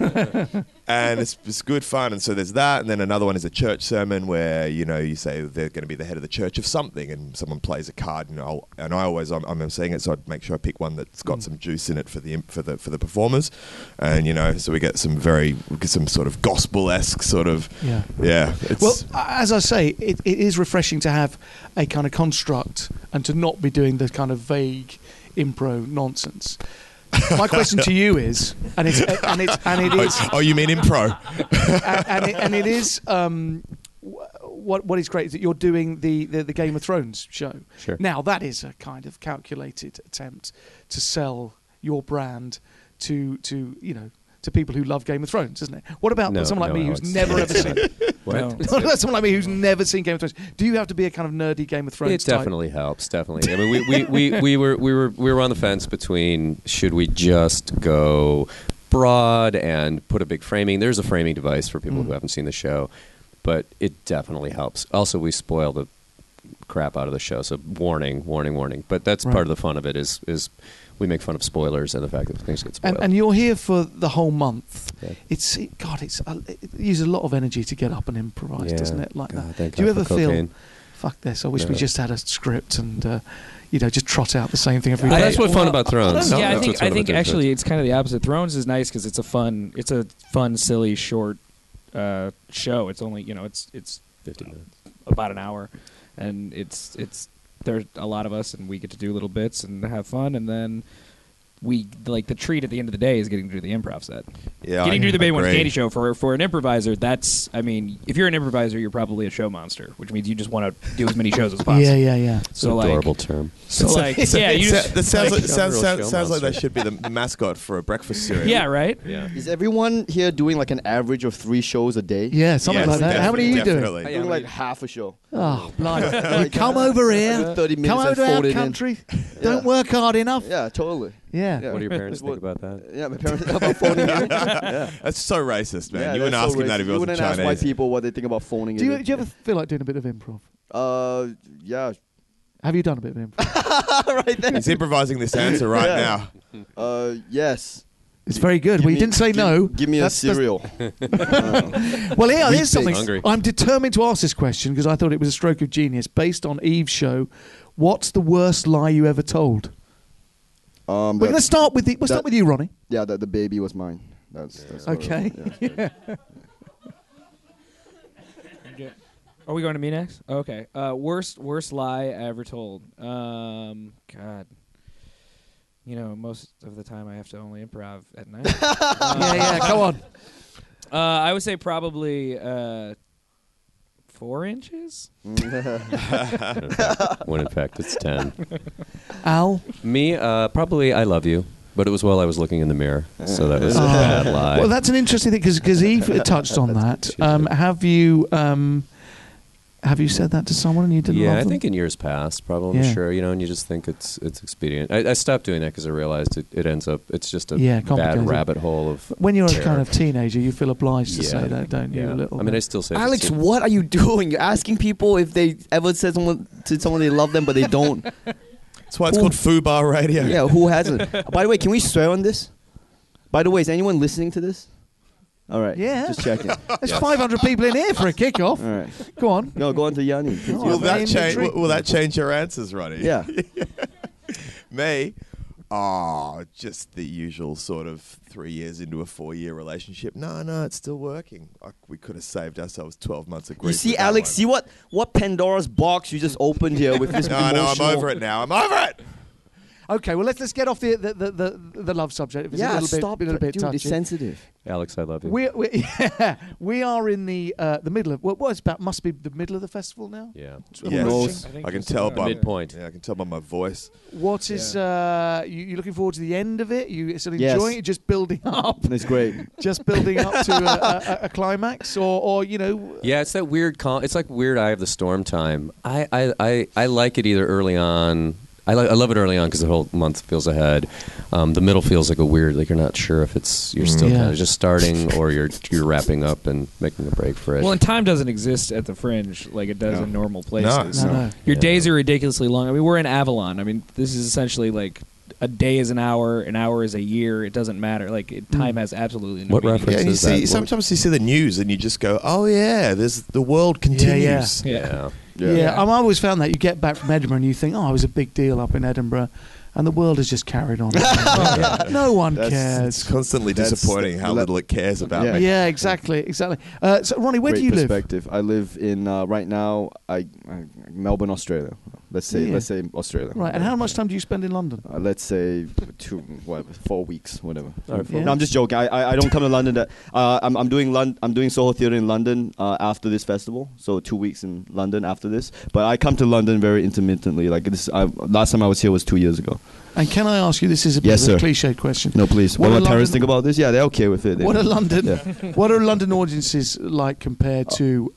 And it's, it's good fun. And so there's that. And then another one is a church sermon where, you know, you say they're going to be the head of the church of something, and someone plays a card, you know, I'll, and I always, I'm, I'm saying it, so I'd make sure I pick one that's got some juice in it for the for the for the performers. And, you know, so we get some very, we get some sort of gospel-esque sort of, Yeah. yeah. It's, Well, as I say, it, it is refreshing to have a kind of construct and to not be doing the kind of vague impro nonsense. My question to you is, and it's and it's and it is. Oh, you mean impro? and, and, it, and it is. Um, what what is great is that you're doing the, the, the Game of Thrones show. Sure. Now that is a kind of calculated attempt to sell your brand to to you know to people who love Game of Thrones, isn't it? What about No, someone like no, me who's Alex. never ever seen it? What? No. What about someone like me who's never seen Game of Thrones? Do you have to be a kind of nerdy Game of Thrones It type? definitely helps. Definitely. I mean, we, we, we, we were we were we were on the fence between should we just go broad and put a big framing. There's a framing device for people Mm. who haven't seen the show, but it definitely helps. Also, we spoil the crap out of the show, so warning, warning, warning. But that's Right. part of the fun of it. Is is we make fun of spoilers and the fact that things get spoiled. And, and you're here for the whole month. Yeah. It's it, God. It's uh, it uses a lot of energy to get up and improvise, Yeah. doesn't it? Like God, that. thank Do you God ever for feel? cocaine. Fuck this! I wish we No. just had a script and uh, you know just trot out the same thing every day. Uh, that's what's fun about Thrones. Yeah, I That's think what's fun I think about actually Thrones. it's kind of the opposite. Thrones is nice because it's a fun, it's a fun, silly, short uh, show. It's only you know it's it's fifty minutes. about an hour, and it's it's there's a lot of us, and we get to do little bits and have fun, and then we like the treat at the end of the day is getting to do the improv set. Yeah, Getting to do the Baby One agree. Candy show for for an improviser. That's I mean, if you're an improviser, you're probably a show monster, which means you just want to do as many shows as possible. Yeah, yeah, yeah. It's So an like, adorable term. so like, yeah, you Sa- just, that sounds like, like- sounds, Real sounds, show sounds like that monster. should be the mascot for a breakfast cereal. yeah, right. Yeah. Is everyone here doing like an average of three shows a day? Yeah, something Yes, like that. How many are you definitely. doing? Doing like half a show. Oh, blimey! you Like, come uh, over I here, do thirty minutes come over and to our fold it in. country. Yeah. Don't work hard enough. Yeah, totally. Yeah. Yeah. What do your parents What- think about that? Yeah, my parents about phoning in. Yeah. That's so racist, man. Yeah, you wouldn't that's ask so him that racist. if he You wasn't wouldn't ask Chinese. white people what they think about phoning Do you, in. do you ever feel like doing a bit of improv? Uh, yeah. Have you done a bit of improv? right there. He's improvising this answer right Yeah. now. Uh, yes. It's very good. Give well, you me- didn't say give- no. Give me a That's- that's- cereal. Uh, Well, here, Wheat here's something. Bix. Hungry. I'm determined to ask this question because I thought it was a stroke of genius. Based on Eve's show, what's the worst lie you ever told? um, We're that- going to start with the. We'll start that- with you, Ronnie. yeah, that the baby was mine. That's, that's what it Okay. was, yeah. Are we going to me next? Okay. Uh, worst worst lie I ever told. Um, God. You know, most of the time I have to only improv at night. Uh, yeah, yeah. Go on. Uh, I would say probably uh, four inches. When in fact it's ten. Al. Me, uh, probably I love you, but it was while I was looking in the mirror, so that was a Oh. bad lie. Well, that's an interesting thing because Eve touched on that. Um, have you um, have you said that to someone and you didn't yeah, love I them? think in years past, probably, Yeah. sure. You know, and you just think it's it's expedient. I, I stopped doing that because I realized it, it ends up it's just a Yeah, bad complicated. rabbit hole of. When you're a terror. kind of teenager, you feel obliged to Yeah. say that, don't you? Yeah. A little I mean, I bit. still say. Alex, it's- what are you doing? You're asking people if they ever said someone to someone they love them, but they don't. That's why it's Who- called Fubar Radio. Yeah, who hasn't? By the way, can we swear on this? By the way, is anyone listening to this? All right. Yeah. Just checking. There's five hundred people in here for a kickoff. All right. Go on. No, go on to Yanni. please. Oh, Will I'm that in change? the Will, will that change your answers, Ronnie? Yeah. Me? Oh, just the usual sort of three years into a four-year relationship. No, no, it's still working. Like, we could have saved ourselves twelve months of grief. You see, with that Alex, one. see what what Pandora's box you just opened here with this No, no, I'm emotional- over it now. I'm over it. Okay, well let's let's get off the the, the, the, the love subject. If it's a Yeah, little bit, stop, a little bit dude. It's touchy. sensitive. Alex, I love you. We we yeah, we are in the uh, the middle of what was about must be the middle of the festival now. yeah. Yes. knows? I think I can just tell about by midpoint. Yeah, I can tell by my voice. What is uh, you, you looking forward to the end of it? You sort of Yes. enjoying it, just building up, It's great. just building up to a, a, a climax, or or you know. Yeah, it's that weird. Con- it's like weird Eye of the Storm time. I I, I, I like it either early on. I, li- I love it early on because the whole month feels ahead. Um, the middle feels like a weird, like you're not sure if it's you're still Yeah. kind of just starting or you're you're wrapping up and making a break for it. Well, and time doesn't exist at the Fringe like it does No. in normal No, places. No, no. Your Yeah. days are ridiculously long. I mean, we're in Avalon. I mean, this is essentially like a day is an hour, an hour is a year. It doesn't matter. Like it, time has absolutely no What meaning. reference Yeah, and you is that? see, What- sometimes you see the news and you just go, "Oh yeah, there's the world continues." yeah. Yeah. Yeah, Yeah. I've always found that you get back from Edinburgh and you think, oh, I was a big deal up in Edinburgh, and the world has just carried on. No one That's- cares. It's constantly That's disappointing the- how le- little it cares about Yeah. me. Yeah, exactly, exactly. Uh, so, Ronnie, where Great do you live? perspective. I live in uh, right now. I, I Melbourne, Australia. Let's say Yeah. let's say Australia. Right. And how much time do you spend in London? Uh, let's say two, what, four weeks, whatever. All right, four No, I'm just joking. I, I, I don't come to London. That, uh, I'm I'm doing Lon- I'm doing Soho Theatre in London uh, after this festival. So two weeks in London after this. But I come to London very intermittently. Like this, I, last time I was here was two years ago. And can I ask you, this is a bit Yes, of a sir. cliched question. No, please. What What, are do my parents London- think about this? Yeah, they're okay with it. They- What are London? Yeah. What are London audiences like compared to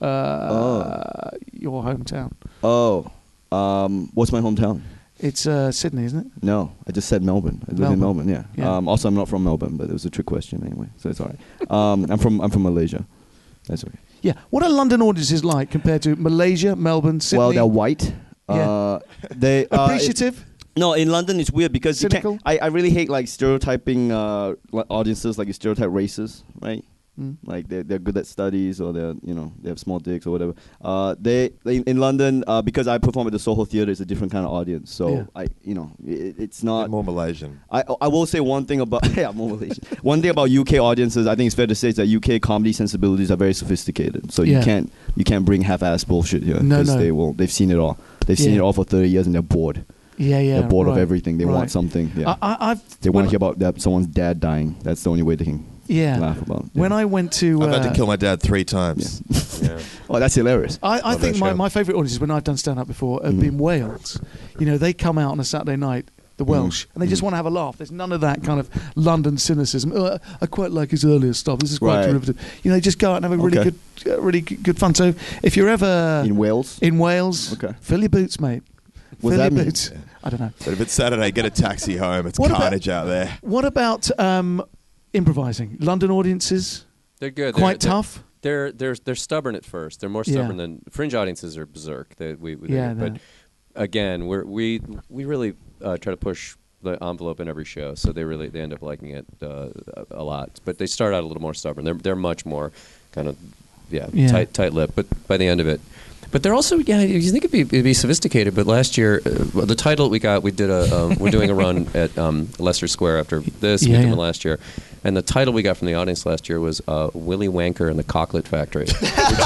uh, your hometown? Oh, um, what's my hometown? It's uh, Sydney, isn't it? No, I just said Melbourne. I live Melbourne. in Melbourne. Yeah. Yeah. Um, also, I'm not from Melbourne, but it was a trick question anyway, so it's all right. Um, I'm from I'm from Malaysia. That's okay. Yeah. What are London audiences like compared to Malaysia, Melbourne, Sydney? Well, they're white. Yeah. Uh, they uh, Appreciative? No, in London it's weird because you Cynical? can't, I, I really hate like stereotyping uh, li- audiences, like you stereotype races, right? Mm. Like they're, they're good at studies or they're, you know, they have small dicks or whatever. Uh, they, they in London, uh, because I perform at the Soho Theatre, it's a different kind of audience. So Yeah. I, you know, it, it's not more Malaysian. I I will say one thing about yeah more Malaysian. One thing about U K audiences, I think it's fair to say, is that U K comedy sensibilities are very sophisticated. So Yeah. you can't you can't bring half-ass bullshit here No, because no. they will they've seen it all. They've seen Yeah. it all for thirty years and they're bored. Yeah, yeah. They're bored right, of everything. They right. want something. Yeah. I, I, I've, they want when- to hear about that someone's dad dying. That's the only way they can Yeah. laugh about. Yeah. When I went to... I've had uh, to kill my dad three times. Yeah. Oh, that's hilarious. I, I Love think that my, show. my favourite audiences, when I've done stand-up before, have Mm. been Wales. You know, they come out on a Saturday night, the Welsh, and they just Mm. want to have a laugh. There's none of that kind of London cynicism. Uh, I quite like his earlier stuff. This is quite Right. derivative. You know, they just go out and have a really Okay. good, uh, really good, good fun. So if you're ever In Wales. in Wales, Okay. fill your boots, mate. What fill does that your mean? boots. I don't know. But if it's Saturday, get a taxi home. It's What about- carnage out there. What about um, improvising? London audiences, They're good. quite they're, tough. They're they're they're stubborn at first. They're more Yeah. stubborn than fringe audiences are berserk. They, we, we, Yeah, but no. again, we're, we we really uh, try to push the envelope in every show, so they really they end up liking it uh, a, a lot. But they start out a little more stubborn. They're they're much more kind of yeah, Yeah. tight tight lip. But by the end of it. But they're also, yeah, you think it'd be, it'd be sophisticated. But last year, uh, the title we got, we did a, um, we're doing a run at um, Leicester Square after this. Yeah, we did yeah. one last year, and the title we got from the audience last year was uh, Willy Wanker and the Cocklet Factory, which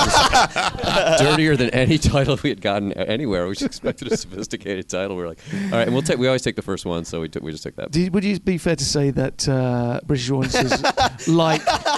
is dirtier than any title we had gotten anywhere. We just expected a sophisticated title. We were like, all right, and we'll take. We always take the first one, so we took, we just took that. Do you- would you be fair to say that uh, British audiences like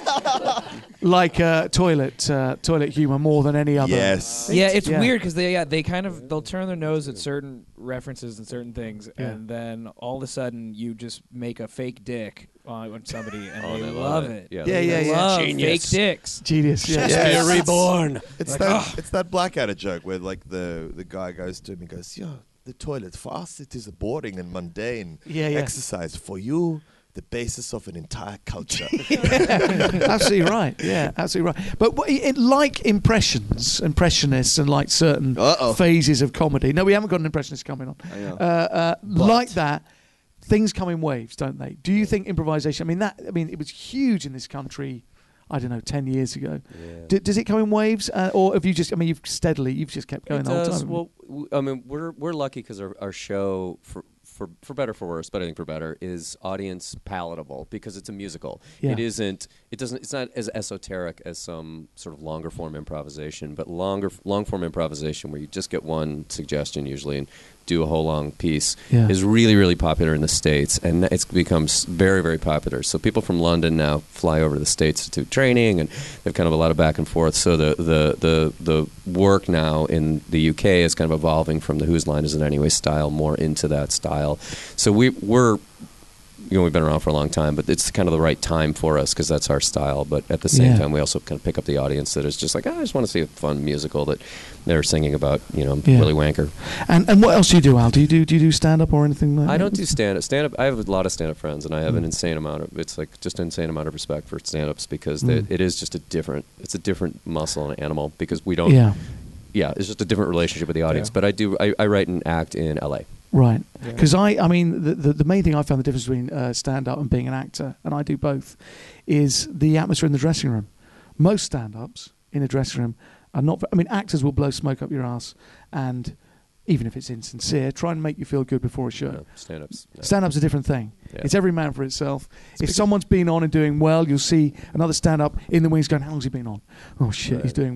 like uh, toilet uh, toilet humour more than any other? Yes. Yeah, it's Yeah. weird because they yeah they kind of they'll turn their nose at certain references and certain things, Yeah. and then all of a sudden you just make a fake dick on on somebody, and Oh, they, they love love it. it. Yeah, Yeah, They yeah, yeah. love Genius. fake dicks. Genius. Yeah, Yeah, yeah. it's- reborn. It's Like, that oh. it's that Blackadder joke where like the the guy goes to him and goes, yeah, the toilet for us it is a boring and mundane Yeah, yeah. exercise. For you, the basis of an entire culture. Absolutely right. Yeah, absolutely right. But what- it, like impressions, impressionists, and like certain Uh-oh. phases of comedy. No, we haven't got an impressionist coming on. I know. Uh, uh, like that, things come in waves, don't they? Do you think improvisation? I mean, that. I mean, it was huge in this country. I don't know, ten years ago. Yeah. D- does it come in waves, uh, or have you just? I mean, you've steadily, you've just kept going It the whole does. time. Well, w- I mean, we're we're lucky because our, our show, for, for for better for worse, but I think for better, is audience palatable because it's a musical. Yeah. It isn't. It doesn't. It's not as esoteric as some sort of longer form improvisation, but longer long form improvisation where you just get one suggestion usually and do a whole long piece Yeah. is really really popular in the States, and it's become s- very very popular. So people from London now fly over to the States to do training, and they've kind of a lot of back and forth. So the the the the work now in the U K is kind of evolving from the Whose Line Is It Anyway style more into that style. So we we're you know we've been around for a long time, but it's kind of the right time for us because that's our style. But at the same Yeah. time, we also kind of pick up the audience that is just like, oh, I just want to see a fun musical that they're singing about, you know, Yeah. Willy Wanker. and and what else do you do, Al? Do you do do you do stand up or anything like that? I don't do stand up. Stand up. I have a lot of stand up friends, and I have Mm. an insane amount of. It's like just an insane amount of respect for stand ups because Mm. they, it is just a different. It's a different muscle and animal because we don't. Yeah. Yeah, it's just a different relationship with the audience. Yeah. But I do. I, I write and act in L A. Right. Yeah. Because I, I mean, the, the, the main thing I found the difference between uh, stand up and being an actor, and I do both, is the atmosphere in the dressing room. Most stand ups in a dressing room are not, I mean, actors will blow smoke up your ass, and even if it's insincere, try and make you feel good before a show. No, stand ups. No. Stand up's a different thing. Yeah. It's every man for itself. If someone's been on and doing well, you'll see another stand up in the wings going, how long's he been on? Oh, shit, he's Right. doing well.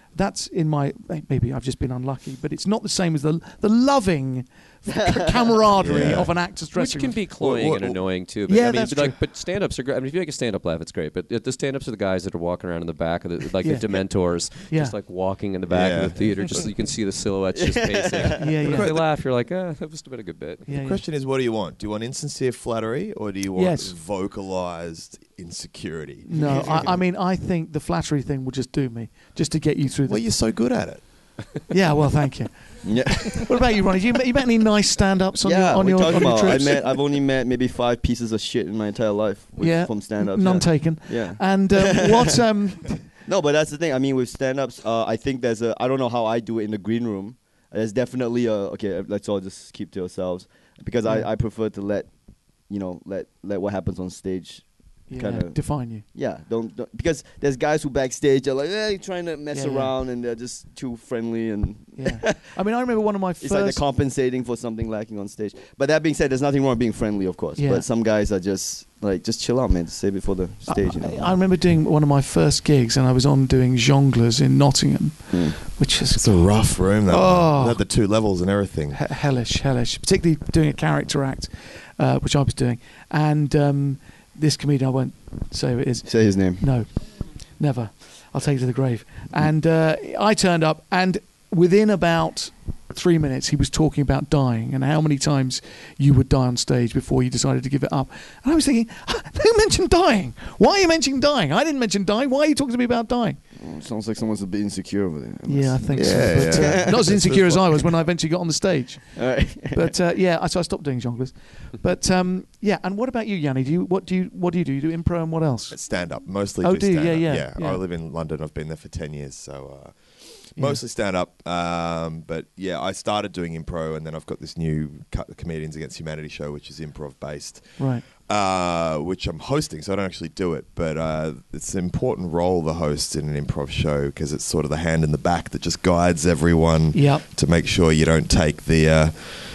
That's in my maybe I've just been unlucky, but it's not the same as the the loving c- camaraderie Yeah. of an actor's Which dressing can room. be cloying What- what- and annoying too. But Yeah, I mean, that's but like, true. but stand-ups are great. I mean, if you make a stand-up laugh, it's great. But uh, the stand-ups are the guys that are walking around in the back of the, like Yeah. the Dementors, Yeah. just like walking in the back Yeah. of the theater, just so you can see the silhouettes just pacing. Yeah, If yeah. they laugh, you're like, ah, that must have been a good bit. Yeah, The yeah. question is, what do you want? Do you want insincere flattery, or do you want Yes. vocalized insecurity? No, I, I mean, I think the flattery thing will just do me, just to get you through the. Well, you're so good at it. Yeah, well, thank you. Yeah. What about you, Ronnie? You, you met any nice stand-ups on yeah, your on we're your, talking on your about. I trips? met. I've only met maybe five pieces of shit in my entire life. With, yeah, from stand-ups. none yeah. taken. Yeah. And um, what? Um, No, but that's the thing. I mean, with stand-ups, uh, I think there's a. I don't know how I do it in the green room. There's definitely a. Okay, let's all just keep to ourselves, because Yeah. I, I prefer to let, you know, let let what happens on stage. yeah, Kinda- define you. Yeah, don't, don't because there's guys who backstage are like, eh, trying to mess Yeah, yeah. around, and they're just too friendly, and Yeah. I mean, I remember one of my it's first. like they're compensating for something lacking on stage. But that being said, there's nothing wrong with being friendly, of course. Yeah. But some guys are just like, just chill out, man. Just say before the stage, you know. I, I remember doing one of my first gigs, and I was on doing Jongleurs in Nottingham, Mm. which is It's a rough room. That Oh. one. They had the two levels and everything. he- hellish, hellish. Particularly doing a character act, uh, which I was doing, and um, this comedian, I won't say who it is. Say his name. No, never. I'll take it to the grave. And uh, I turned up, and within about three minutes, he was talking about dying and how many times you would die on stage before you decided to give it up. And I was thinking, who mentioned dying? Why are you mentioning dying? I didn't mention dying. Why are you talking to me about dying? Oh, sounds like someone's a bit insecure over there. Yeah, I think so. Yeah, But, yeah. uh, not as insecure as I was when I eventually got on the stage. All right. But uh, yeah, I- so I stopped doing jongleurs. But um, yeah, and what about you, Yanni? Do you what do you what do you do? You do improv and what else? Stand up, mostly. Oh, do do you? stand Yeah, up. yeah, yeah. I live in London. I've been there for ten years, so uh, Yeah. mostly stand up. Um, but yeah, I started doing improv, and then I've got this new co- Comedians Against Humanity show, which is improv based. Right. Uh, which I'm hosting, so I don't actually do it, but uh, it's an important role, the host in an improv show, because it's sort of the hand in the back that just guides everyone Yep. to make sure you don't take the. Uh,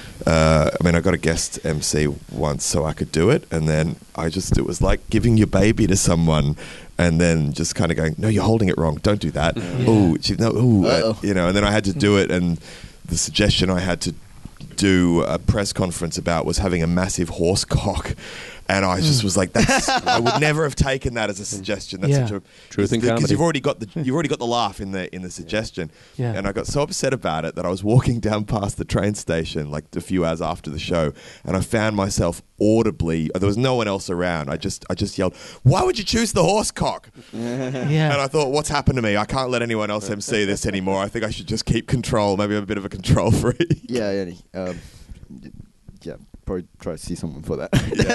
uh, I mean, I got a guest M C once, so I could do it, and then I just it was like giving your baby to someone, and then just kind of going, "No, you're holding it wrong. Don't do that. Yeah. Ooh, she- no, ooh, uh, Uh-oh. you know." And then I had to do it, and the suggestion I had to do a press conference about was having a massive horse cock. And I just was like, "That's." I would never have taken that as a suggestion. That's Yeah. such a Truth in because comedy. you've already got the you've already got the laugh in the in the suggestion. Yeah. And I got so upset about it that I was walking down past the train station like a few hours after the show, and I found myself audibly. There was no one else around. I just I just yelled, "Why would you choose the horse cock?" Yeah. And I thought, "What's happened to me? I can't let anyone else M C this anymore. I think I should just keep control. Maybe I'm a bit of a control freak." Yeah, yeah. Um, y- yeah, probably try to see someone for that.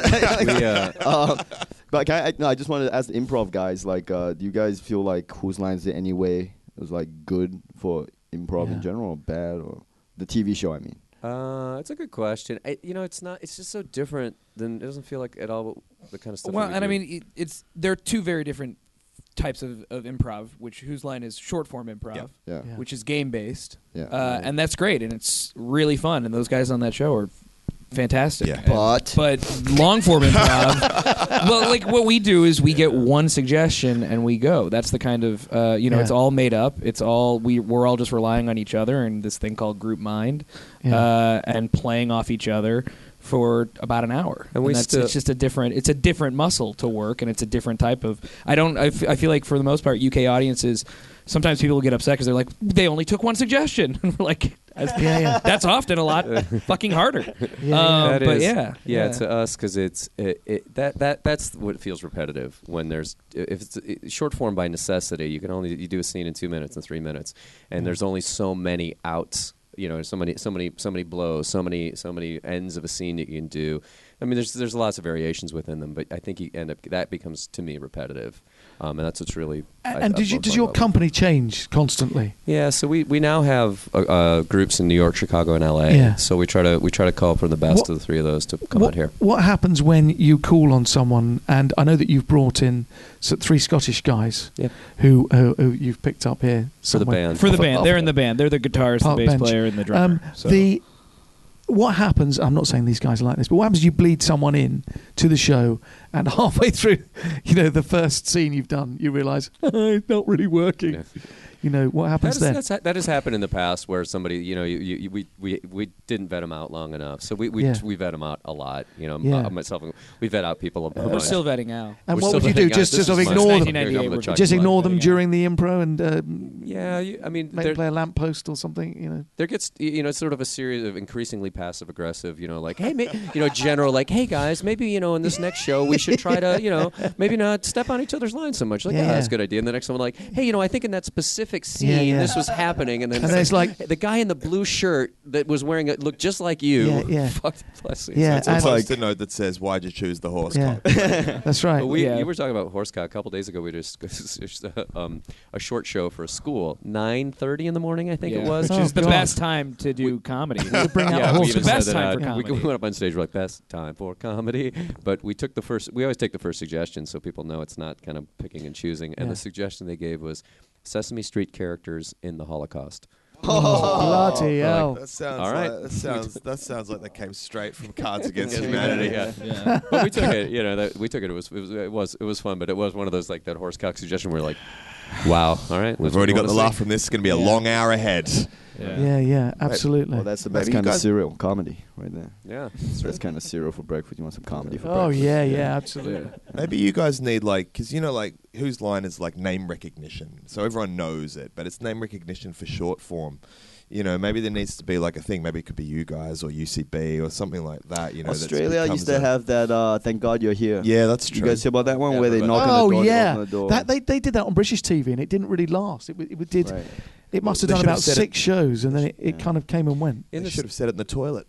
We, uh, uh, but can I, I, no, I just wanted to ask the improv guys, like, uh, do you guys feel like Whose Line Is It Anyway was like good for improv Yeah. in general, or bad, or the T V show? I mean, Uh, it's a good question. I, you know, it's not. It's just so different than it doesn't feel like at all the kind of stuff. Well, we and I do. mean, it, it's they're two very different types of, of improv. Which Whose Line is short form improv, Yeah. yeah, Yeah. which is game based, yeah. uh, and that's great, and it's really fun. And those guys on that show are fantastic. Yeah. And- But- but long form improv. Well, like what we do is we get one suggestion and we go. That's the kind of uh, you know, Yeah. it's all made up. It's all we we're all just relying on each other and this thing called group mind, Yeah. uh, and playing off each other for about an hour. And we that's, still- it's just a different it's a different muscle to work, and it's a different type of. I don't. I, f- I feel like for the most part, U K audiences. Sometimes people get upset because they're like, they only took one suggestion. And we're like, that's, Yeah, yeah. that's often a lot fucking harder. Yeah, Um, That but is- yeah, yeah, to us because it's it, it, that that that's what feels repetitive when there's if it's it, short form by necessity. You can only you do a scene in two minutes and three minutes, and there's only so many outs. You know, so many so many so many blows, so many so many ends of a scene that you can do. I mean, there's there's lots of variations within them, but I think you end up that becomes to me repetitive, um, and that's what's really. And, I- and I did you, love does fun your about it. company change constantly? Yeah, so we, we now have uh, uh, groups in New York, Chicago, and L A. Yeah. So we try to we try to call from the best What- of the three of those to come what, out here. What happens when you call on someone? And I know that you've brought in s- three Scottish guys Yep. who, who who you've picked up here For the somewhere. band. for the Off- band, off- they're in the band. They're the guitarist, the Park bass bench. player, and the drummer. Um, so. The what happens? I'm not saying these guys are like this, but what happens? You bleed someone in to the show, and halfway through, you know, the first scene you've done, you realise it's not really working. Yeah. You know, what happens That, then? is, that's, that has happened in the past where somebody, you know, you, you, we, we we didn't vet them out long enough. So we we, Yeah. we vet them out a lot. You know, Yeah. uh, myself, we vet out people. A We're bunch. still vetting out. And We're what still would you do? vetting out. Just This sort of is my- ignore them? nineteen ninety-eight, we're Just Blood ignore them vetting out. during the impro and uh, Yeah, you, I mean, make there, them play a lamppost or something, you know? there gets, you know, it's sort of a series of increasingly passive aggressive, you know, like, hey, ma- you know, general, like, hey guys, maybe, you know, in this next show we should try to, you know, maybe not step on each other's lines so much. Like, Yeah, yeah, that's yeah. a good idea. And the next one, like, hey, you know, I think in that specific scene Yeah, yeah. this was happening, and then And then it's like- the guy in the blue shirt that was wearing it looked just like you. Yeah, yeah. Fuck, bless you. Yeah, It's a and- post-it note that says, "Why'd you choose the horse Yeah. cock?" That's right. But we, Yeah. you were talking about horsecock a couple days ago. We just um, a short show for a school, nine thirty in the morning, I think Yeah. it was. Which Oh, is the God. best time to do comedy. To bring out yeah, the we horse even The cock. best said that time for out. We, comedy. we went up on stage. We're like, best time for comedy. But we took the first. We always take the first suggestion so people know it's not kind of picking and choosing. And Yeah. the suggestion they gave was Sesame Street characters in the Holocaust. Oh, bloody hell. That sounds All right. like that sounds that sounds like that came straight from Cards Against Against Humanity. Humanity, yeah. But we took it. You know, that, we took it. It was, it was it was it was fun. But it was one of those like that horsecock suggestion where like, wow, all right, We've already got the laugh from this. It's going to be a long hour ahead. Yeah, yeah, absolutely. Well, that's the Maybe best you kind of guys- cereal, comedy, right there. Yeah. That's kind of cereal for breakfast. You want some comedy for Oh, breakfast. yeah, yeah, absolutely. Maybe you guys need like, because you know, like whose line is like name recognition, so everyone knows it, but it's name recognition for short form. You know, maybe there needs to be like a thing. Maybe it could be you guys or U C B or something like that. You know, that's Australia becomes used to a- have that. Uh, Thank God you're here. Yeah, that's You true. guys hear about that one Yeah, where they but- knock Oh, on the door? they yeah. open the door. That, they, they did that on British T V and it didn't really last. It, w- it did. Right. It must have They done should have about said it- six shows and then it, it Yeah. kind of came and went. In They the should have said it in the toilet.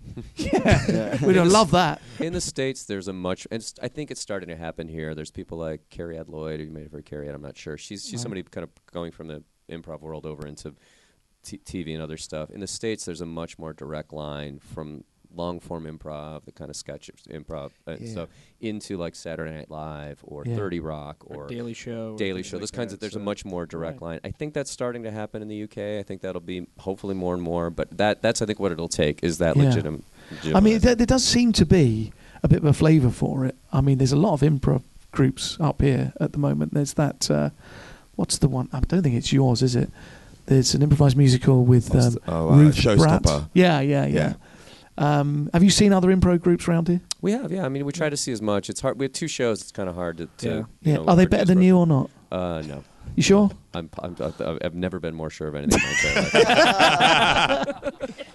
Yeah. We'd have loved that. In the States, there's a much, and it's, I think it's starting to happen here. There's people like Carrie Ad Lloyd, who you may have heard Carrie Ad, I'm not sure. She's she's Right. somebody kind of going from the improv world over into t- TV and other stuff. In the States, there's a much more direct line from long form improv, the kind of sketch improv and Yeah. stuff, into like Saturday Night Live or Yeah. thirty Rock Or or Daily Show. Daily things Show. like Those kinds that, of. There's so- a much more direct Right. line. I think that's starting to happen in the U K. I think that'll be hopefully more and more. But that that's I think what it'll take is that Yeah. legitim. I mean, legitimized- there, there does seem to be a bit of a flavour for it. I mean, there's a lot of improv groups up here at the moment. There's that. Uh, what's the one? I don't think it's yours, is it? There's an improvised musical with What's um, the- oh, uh, Ruth Showstopper. Bratt. Yeah, yeah, yeah. Um, have you seen other improv groups around here? We have, yeah. I mean, we try to see as much. It's hard. We have two shows. It's kind of hard to. to Yeah. you Yeah. know, Are they better produce than for- you or not? Uh, no. You sure? I'm, I'm, I've I've never been more sure of anything in my entire life.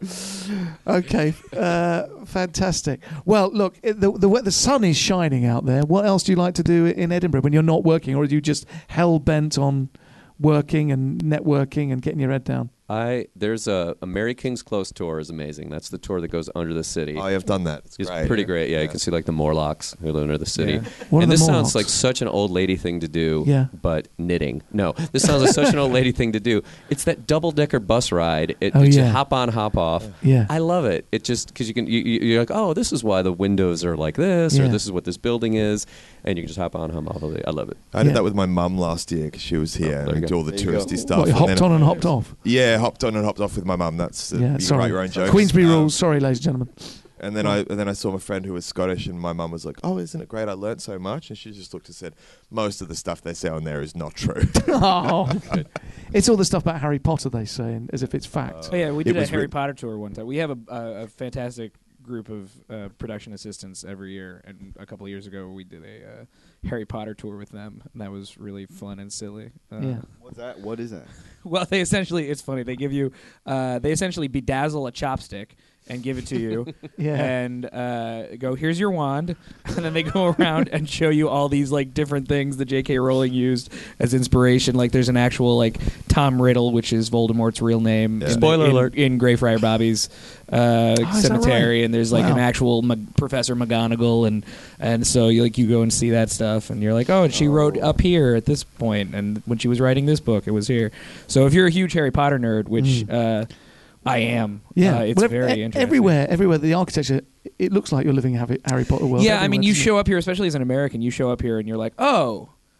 Okay, uh, fantastic. Well, look, it, the, the the sun is shining out there. What else do you like to do in Edinburgh when you're not working, or are you just hell bent on working and networking and getting your head down? I there's a, a Mary King's Close tour is amazing. That's the tour that goes under the city. Oh, I've done that. It's, It's great. pretty great. Yeah, you can see like the Morlocks who live under the city. Yeah. What are and the this Morlocks? sounds like such an old lady thing to do. Yeah. But knitting. No, this sounds like such an old lady thing to do. It's that double decker bus ride. It, Oh, it's yeah. a hop on, hop off. Yeah. I love it. It just because you can you, you- you're like, oh, this is why the windows are like this, Yeah. or this is what this building is, and you can just hop on, hop off. I love it. I did Yeah. that with my mum last year because she was here Oh, and there we you did go. all the There you go. touristy stuff. What, you and hopped then- on and hopped off. Yeah, hopped on and hopped off with my mum. That's uh, Yeah, you can sorry. write your own jokes. Queensbury Um, rules. Sorry, ladies and gentlemen. And then I and then I saw my friend who was Scottish, and my mum was like, "Oh, isn't it great? I learnt so much." And she just looked and said, "Most of the stuff they say on there is not true." Oh, it's all the stuff about Harry Potter they say, and as if it's fact. Oh, yeah, we It did a was Harry written- Potter tour one time. We have a, a, a fantastic group of uh, production assistants every year, and a couple of years ago we did a uh, Harry Potter tour with them, and that was really fun and silly. Uh, Yeah. What's that? What is that? Well, they essentially, it's funny. They give you, uh, they essentially bedazzle a chopstick and give it to you, Yeah. and uh, go, here's your wand, and then they go around and show you all these like different things that J K. Rowling used as inspiration. Like there's an actual like Tom Riddle, which is Voldemort's real name. Yeah. in the- Spoiler in, alert. in Greyfriar Bobby's uh, Oh, is that cemetery, right? and there's like Wow. an actual Mag- Professor McGonagall, and and so you like you go and see that stuff, and you're like, oh, and she wrote up here at this point, and when she was writing this book, it was here. So if you're a huge Harry Potter nerd, which uh, I am, Yeah, uh, it's Well, ev- very e- interesting. Everywhere, everywhere, the architecture, it looks like you're living in Harry, Harry Potter world. Yeah, I mean, everywhere, you doesn't it? show up here, especially as an American, you show up here and you're like, oh,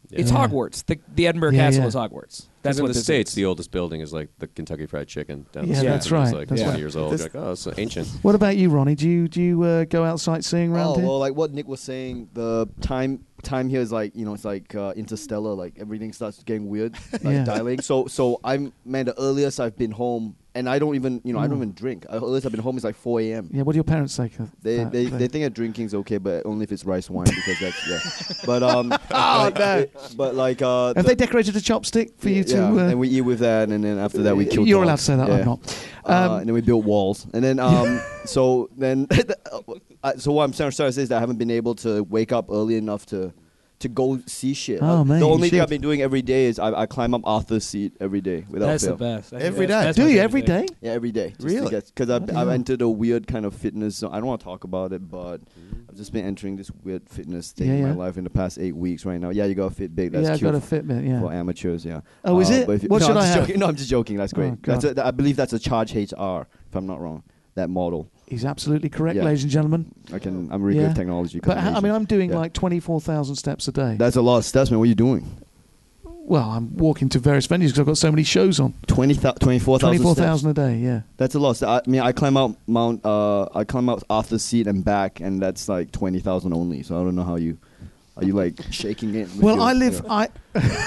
It's Yeah. Hogwarts. The, the Edinburgh Yeah, Castle yeah. is Hogwarts. That's That's in what the this States, is. the oldest building is like the Kentucky Fried Chicken down the Yeah, street. that's It's right, like that's twenty right. years old. This- You're like, oh, it's ancient. What about you, Ronnie? Do you do you uh, go out sightseeing around Oh here? well, like what Nick was saying, the time time here is like you know it's like uh, interstellar. Like everything starts getting weird, like Yeah. dialing. So so I'm man. The earliest I've been home, and I don't even you know I don't Mm. even drink. The earliest I've been home is like four a.m. Yeah, what do your parents say? of They that? they, they think that drinking's okay, but only if it's rice wine because that's yeah. But um, Oh, like, no. it- but like uh, Have the- they decorated a chopstick for you to? yeah, Uh, and we eat with that, and then after that we kill. You're allowed dogs. to say that. Yeah. I'm not. Uh, Um, and then we built walls, and then um, so then uh, so what I'm trying to say is that I haven't been able to wake up early enough to to go see shit. Oh, Uh, man, the you only thing should. I've been doing every day is I, I climb up Arthur's Seat every day without That's fail. the best. I think Every that's- day? that's do my you favorite every thing. day? Yeah, every day. Really? Because I've, Bloody I've hell. entered a weird kind of fitness zone. I don't want to talk about it, but I've just been entering this weird fitness thing Yeah, in yeah. my life in the past eight weeks right now. Yeah, you got to fit big. That's Yeah, I've cute got a Fitbit. Yeah. for amateurs, yeah. Oh, is Uh, it? but if you- What no, should I'm I just have? Joking. No, I'm just joking. That's great. Oh, that's God. a, I believe that's a Charge H R, if I'm not wrong. That model. He's absolutely correct, Yeah. ladies and gentlemen. I can. I'm really Yeah. good at technology. But ha- I mean, I'm doing Yeah. like twenty-four thousand steps a day. That's a lot of steps, man. What are you doing? Well, I'm walking to various venues because I've got so many shows on. twenty twenty-four thousand Twenty-four steps. thousand a day. Yeah. That's a lot. So I mean, I climb out Mount. Uh, I climb out Arthur's Seat and back, and that's like twenty thousand only. So I don't know how you. Are you like shaking it? with Well, your- I live. yeah. I,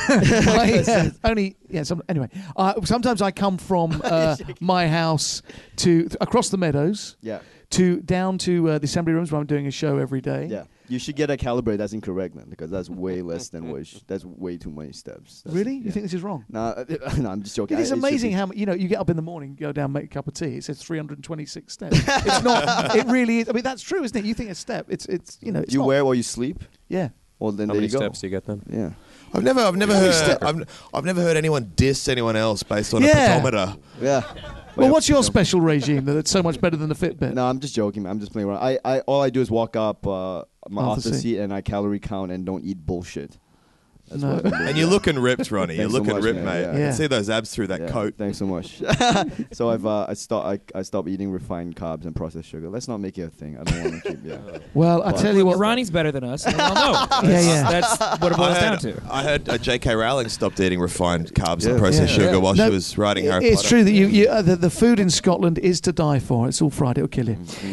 I uh, only. Yeah. Some, anyway, uh, sometimes I come from uh, my house to th- across the meadows Yeah. to down to uh, the assembly rooms where I'm doing a show every day. Yeah. You should get that calibrated. That's incorrect, man, because that's way less than what. Sh- that's way too many steps. That's- Really? You yeah. think this is wrong? Nah, no, I'm just joking. It is I- should amazing be- how mu- you know you get up in the morning, go down, make a cup of tea. It says three hundred twenty-six steps. It's not. It really is. I mean, that's true, isn't it? You think a step? It's it's you know. It's you not- wear while you sleep. Yeah. Well, then How there many you go. steps do you get then? Yeah. I've never, I've never How many heard, step- I've, I've never heard anyone diss anyone else based on Yeah. a pedometer. Yeah. Well, what's your special regime that's so much better than the Fitbit? No, I'm just joking, man. I'm just playing around. I, I all I do is walk up uh, my Arthur Arthur seat. seat and I calorie count and don't eat bullshit. That's No. what I've been doing. And you're looking ripped, Ronnie. You're Thanks so looking much, ripped, man. mate. Yeah. I Yeah. can see those abs through that Yeah, coat. Thanks so much. so I've uh, I stopped I, I stopped eating refined carbs and processed sugar. Let's not make it a thing. I don't want to keep. Yeah. Well, I Well, tell you what. Ronnie's better than us, and we all know. Yeah, yeah. That's what it boils I down heard, to. I heard uh, J K Rowling stopped eating refined carbs Yeah. and processed Yeah. sugar Yeah. while No, she was writing Harry It's Potter. true that you, you uh, the, the food in Scotland is to die for. It's all fried; it'll kill you.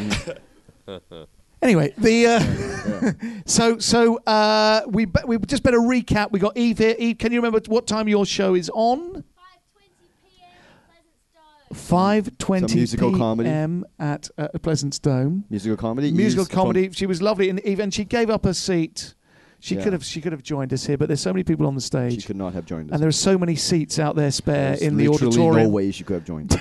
Mm-hmm. Anyway, the uh, so so uh, we be, we just better recap. We got Eve here. Eve, can you remember what time your show is on? five twenty Some musical comedy. p.m. at uh, Pleasance Dome. Musical comedy. Musical Eve's from- comedy. She was lovely, and Eve, and she gave up her seat. She Yeah. could have she could have joined us here, but there's so many people on the She stage, could not have joined us. and there are so many seats out there spare There's in the literally auditorium. no way she could have joined.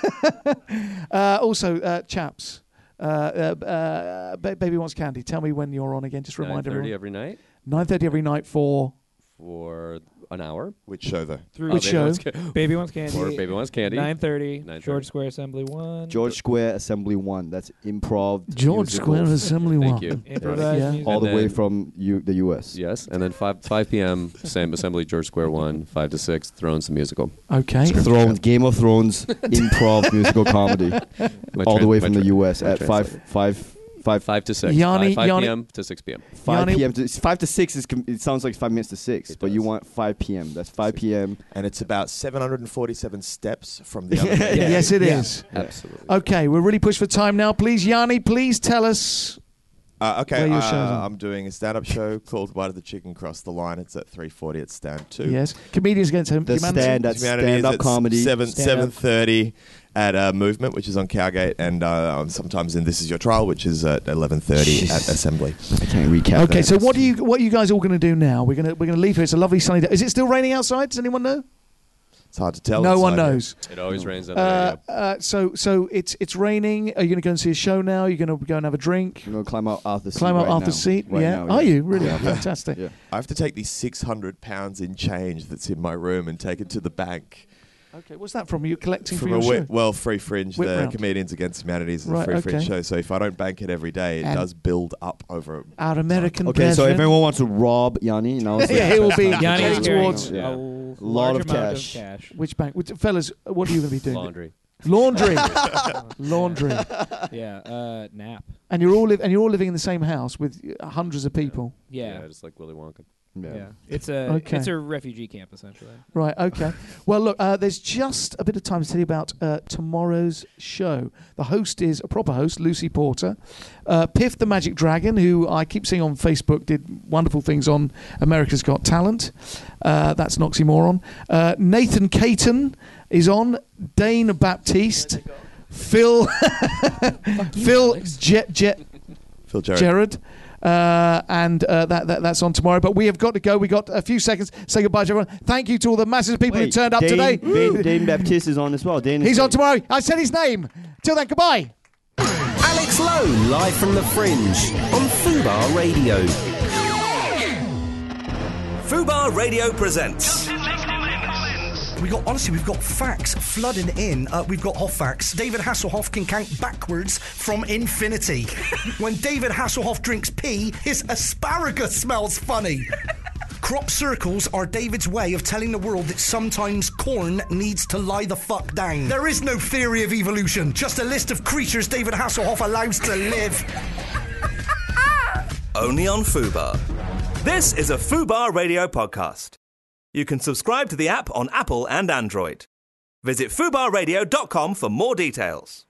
Uh, also, uh, chaps, uh, uh, uh, ba- Baby Wants Candy. Tell me when you're on again. Just remind nine thirty everyone. every night nine thirty every night for for an hour. Which show, though? Through Which Baby show? Wants Ca- Baby Wants Candy. Or Baby Wants Candy. nine thirty. nine thirty. George Square Assembly One. George Square Assembly One. That's improv. George musical, Square Assembly Thank One. you. Improvised Yeah. music. all the And way then- from U- the U S. Yes, and then five five p.m. same assembly George Square One, five to six. Thrones the musical. Okay. Thrones, Game of Thrones, improv musical comedy, My all the tran- way my from the tra- U S my at five, translator. five, five, Five to six. Yanni- five, five Yanni- p.m. to six p.m. five Yanni- p.m. to it's five to six is com- it sounds like five minutes to six, It but you does. want five p.m. That's five p.m. And it's about seven hundred forty-seven steps from the other Yeah. venue. Yes, it Yeah. is. Absolutely. Okay, we're really pushed for time now. Please, Yanni, please tell us. Uh, okay, Where your uh, show's on. I'm doing a stand-up show called Why Did the Chicken Cross the Line? It's at three forty at Stand Two. Yes, comedians against hum- The humanity. stand that's Humanity is stand up at comedy. Seven Stand-up. seven thirty at uh, Movement, which is on Cowgate, and uh, um, sometimes in This Is Your Trial, which is at eleven thirty at Jesus. Assembly. I can't recap. Okay, that. so what do you what are you guys all going to do now? We're gonna we're gonna leave here. It's a lovely sunny day. Is it still raining outside? Does anyone know? It's hard to tell. no one inside here. knows. It always rains on the Uh, radio. uh, so so it's it's raining. Are you going to go and see a show now? Are you going to go and have a drink? I'm gonna climb out Arthur's seat. Climb up right Arthur's now. seat? Right yeah. now, Are you really Yeah. fantastic? Yeah. I have to take these six hundred pounds in change that's in my room and take it to the bank. Okay, what's that from? Are you collecting From for a your whip, show? well, Free Fringe, Whip the round. Comedians Against Humanities is Right, a Free Fringe okay. show. So if I don't bank it every day, it And- does build up over. Our American Okay, so if brethren. anyone wants to rob Yanni, now it's Yeah, the it will best be time to Yanni Yanni is go. carrying towards- a Yeah. l- Lot large of amount cash. cash. Which bank? Which, fellas, what are you going to be doing? Laundry. Laundry. Laundry. Yeah, uh, nap. And you're all li- and you're all living in the same house with uh, hundreds of people. Yeah. just like Willy Wonka. Yeah, it's a Okay. it's a refugee camp essentially. Right, okay. Well, look, uh, there's just a bit of time to tell you about uh, tomorrow's show. The host is a proper host, Lucy Porter. Uh, Piff the Magic Dragon, who I keep seeing on Facebook, did wonderful things on America's Got Talent. Uh, that's an oxymoron. Uh, Nathan Caton is on. Dane Baptiste. Phil... Phil Jet... Jet... Phil Jarrett. Jared. Uh, and uh, that, that that's on tomorrow. But we have got to go. We got a few seconds. Say goodbye to everyone. Thank you to all the massive people who Wait, turned up Dane, today. Dane, Dane Baptiste is on as well. Dane is He's on great. tomorrow. I said his name. Till then, goodbye. Alex Lowe, live from the Fringe on Fubar Radio. Fubar Radio presents. We got honestly, we've got facts flooding in. Uh, we've got hot facts. David Hasselhoff can count backwards from infinity. When David Hasselhoff drinks pee, his asparagus smells funny. Crop circles are David's way of telling the world that sometimes corn needs to lie the fuck down. There is no theory of evolution, just a list of creatures David Hasselhoff allows to live. Only on Fubar. This is a Fubar Radio podcast. You can subscribe to the app on Apple and Android. Visit fubar radio dot com for more details.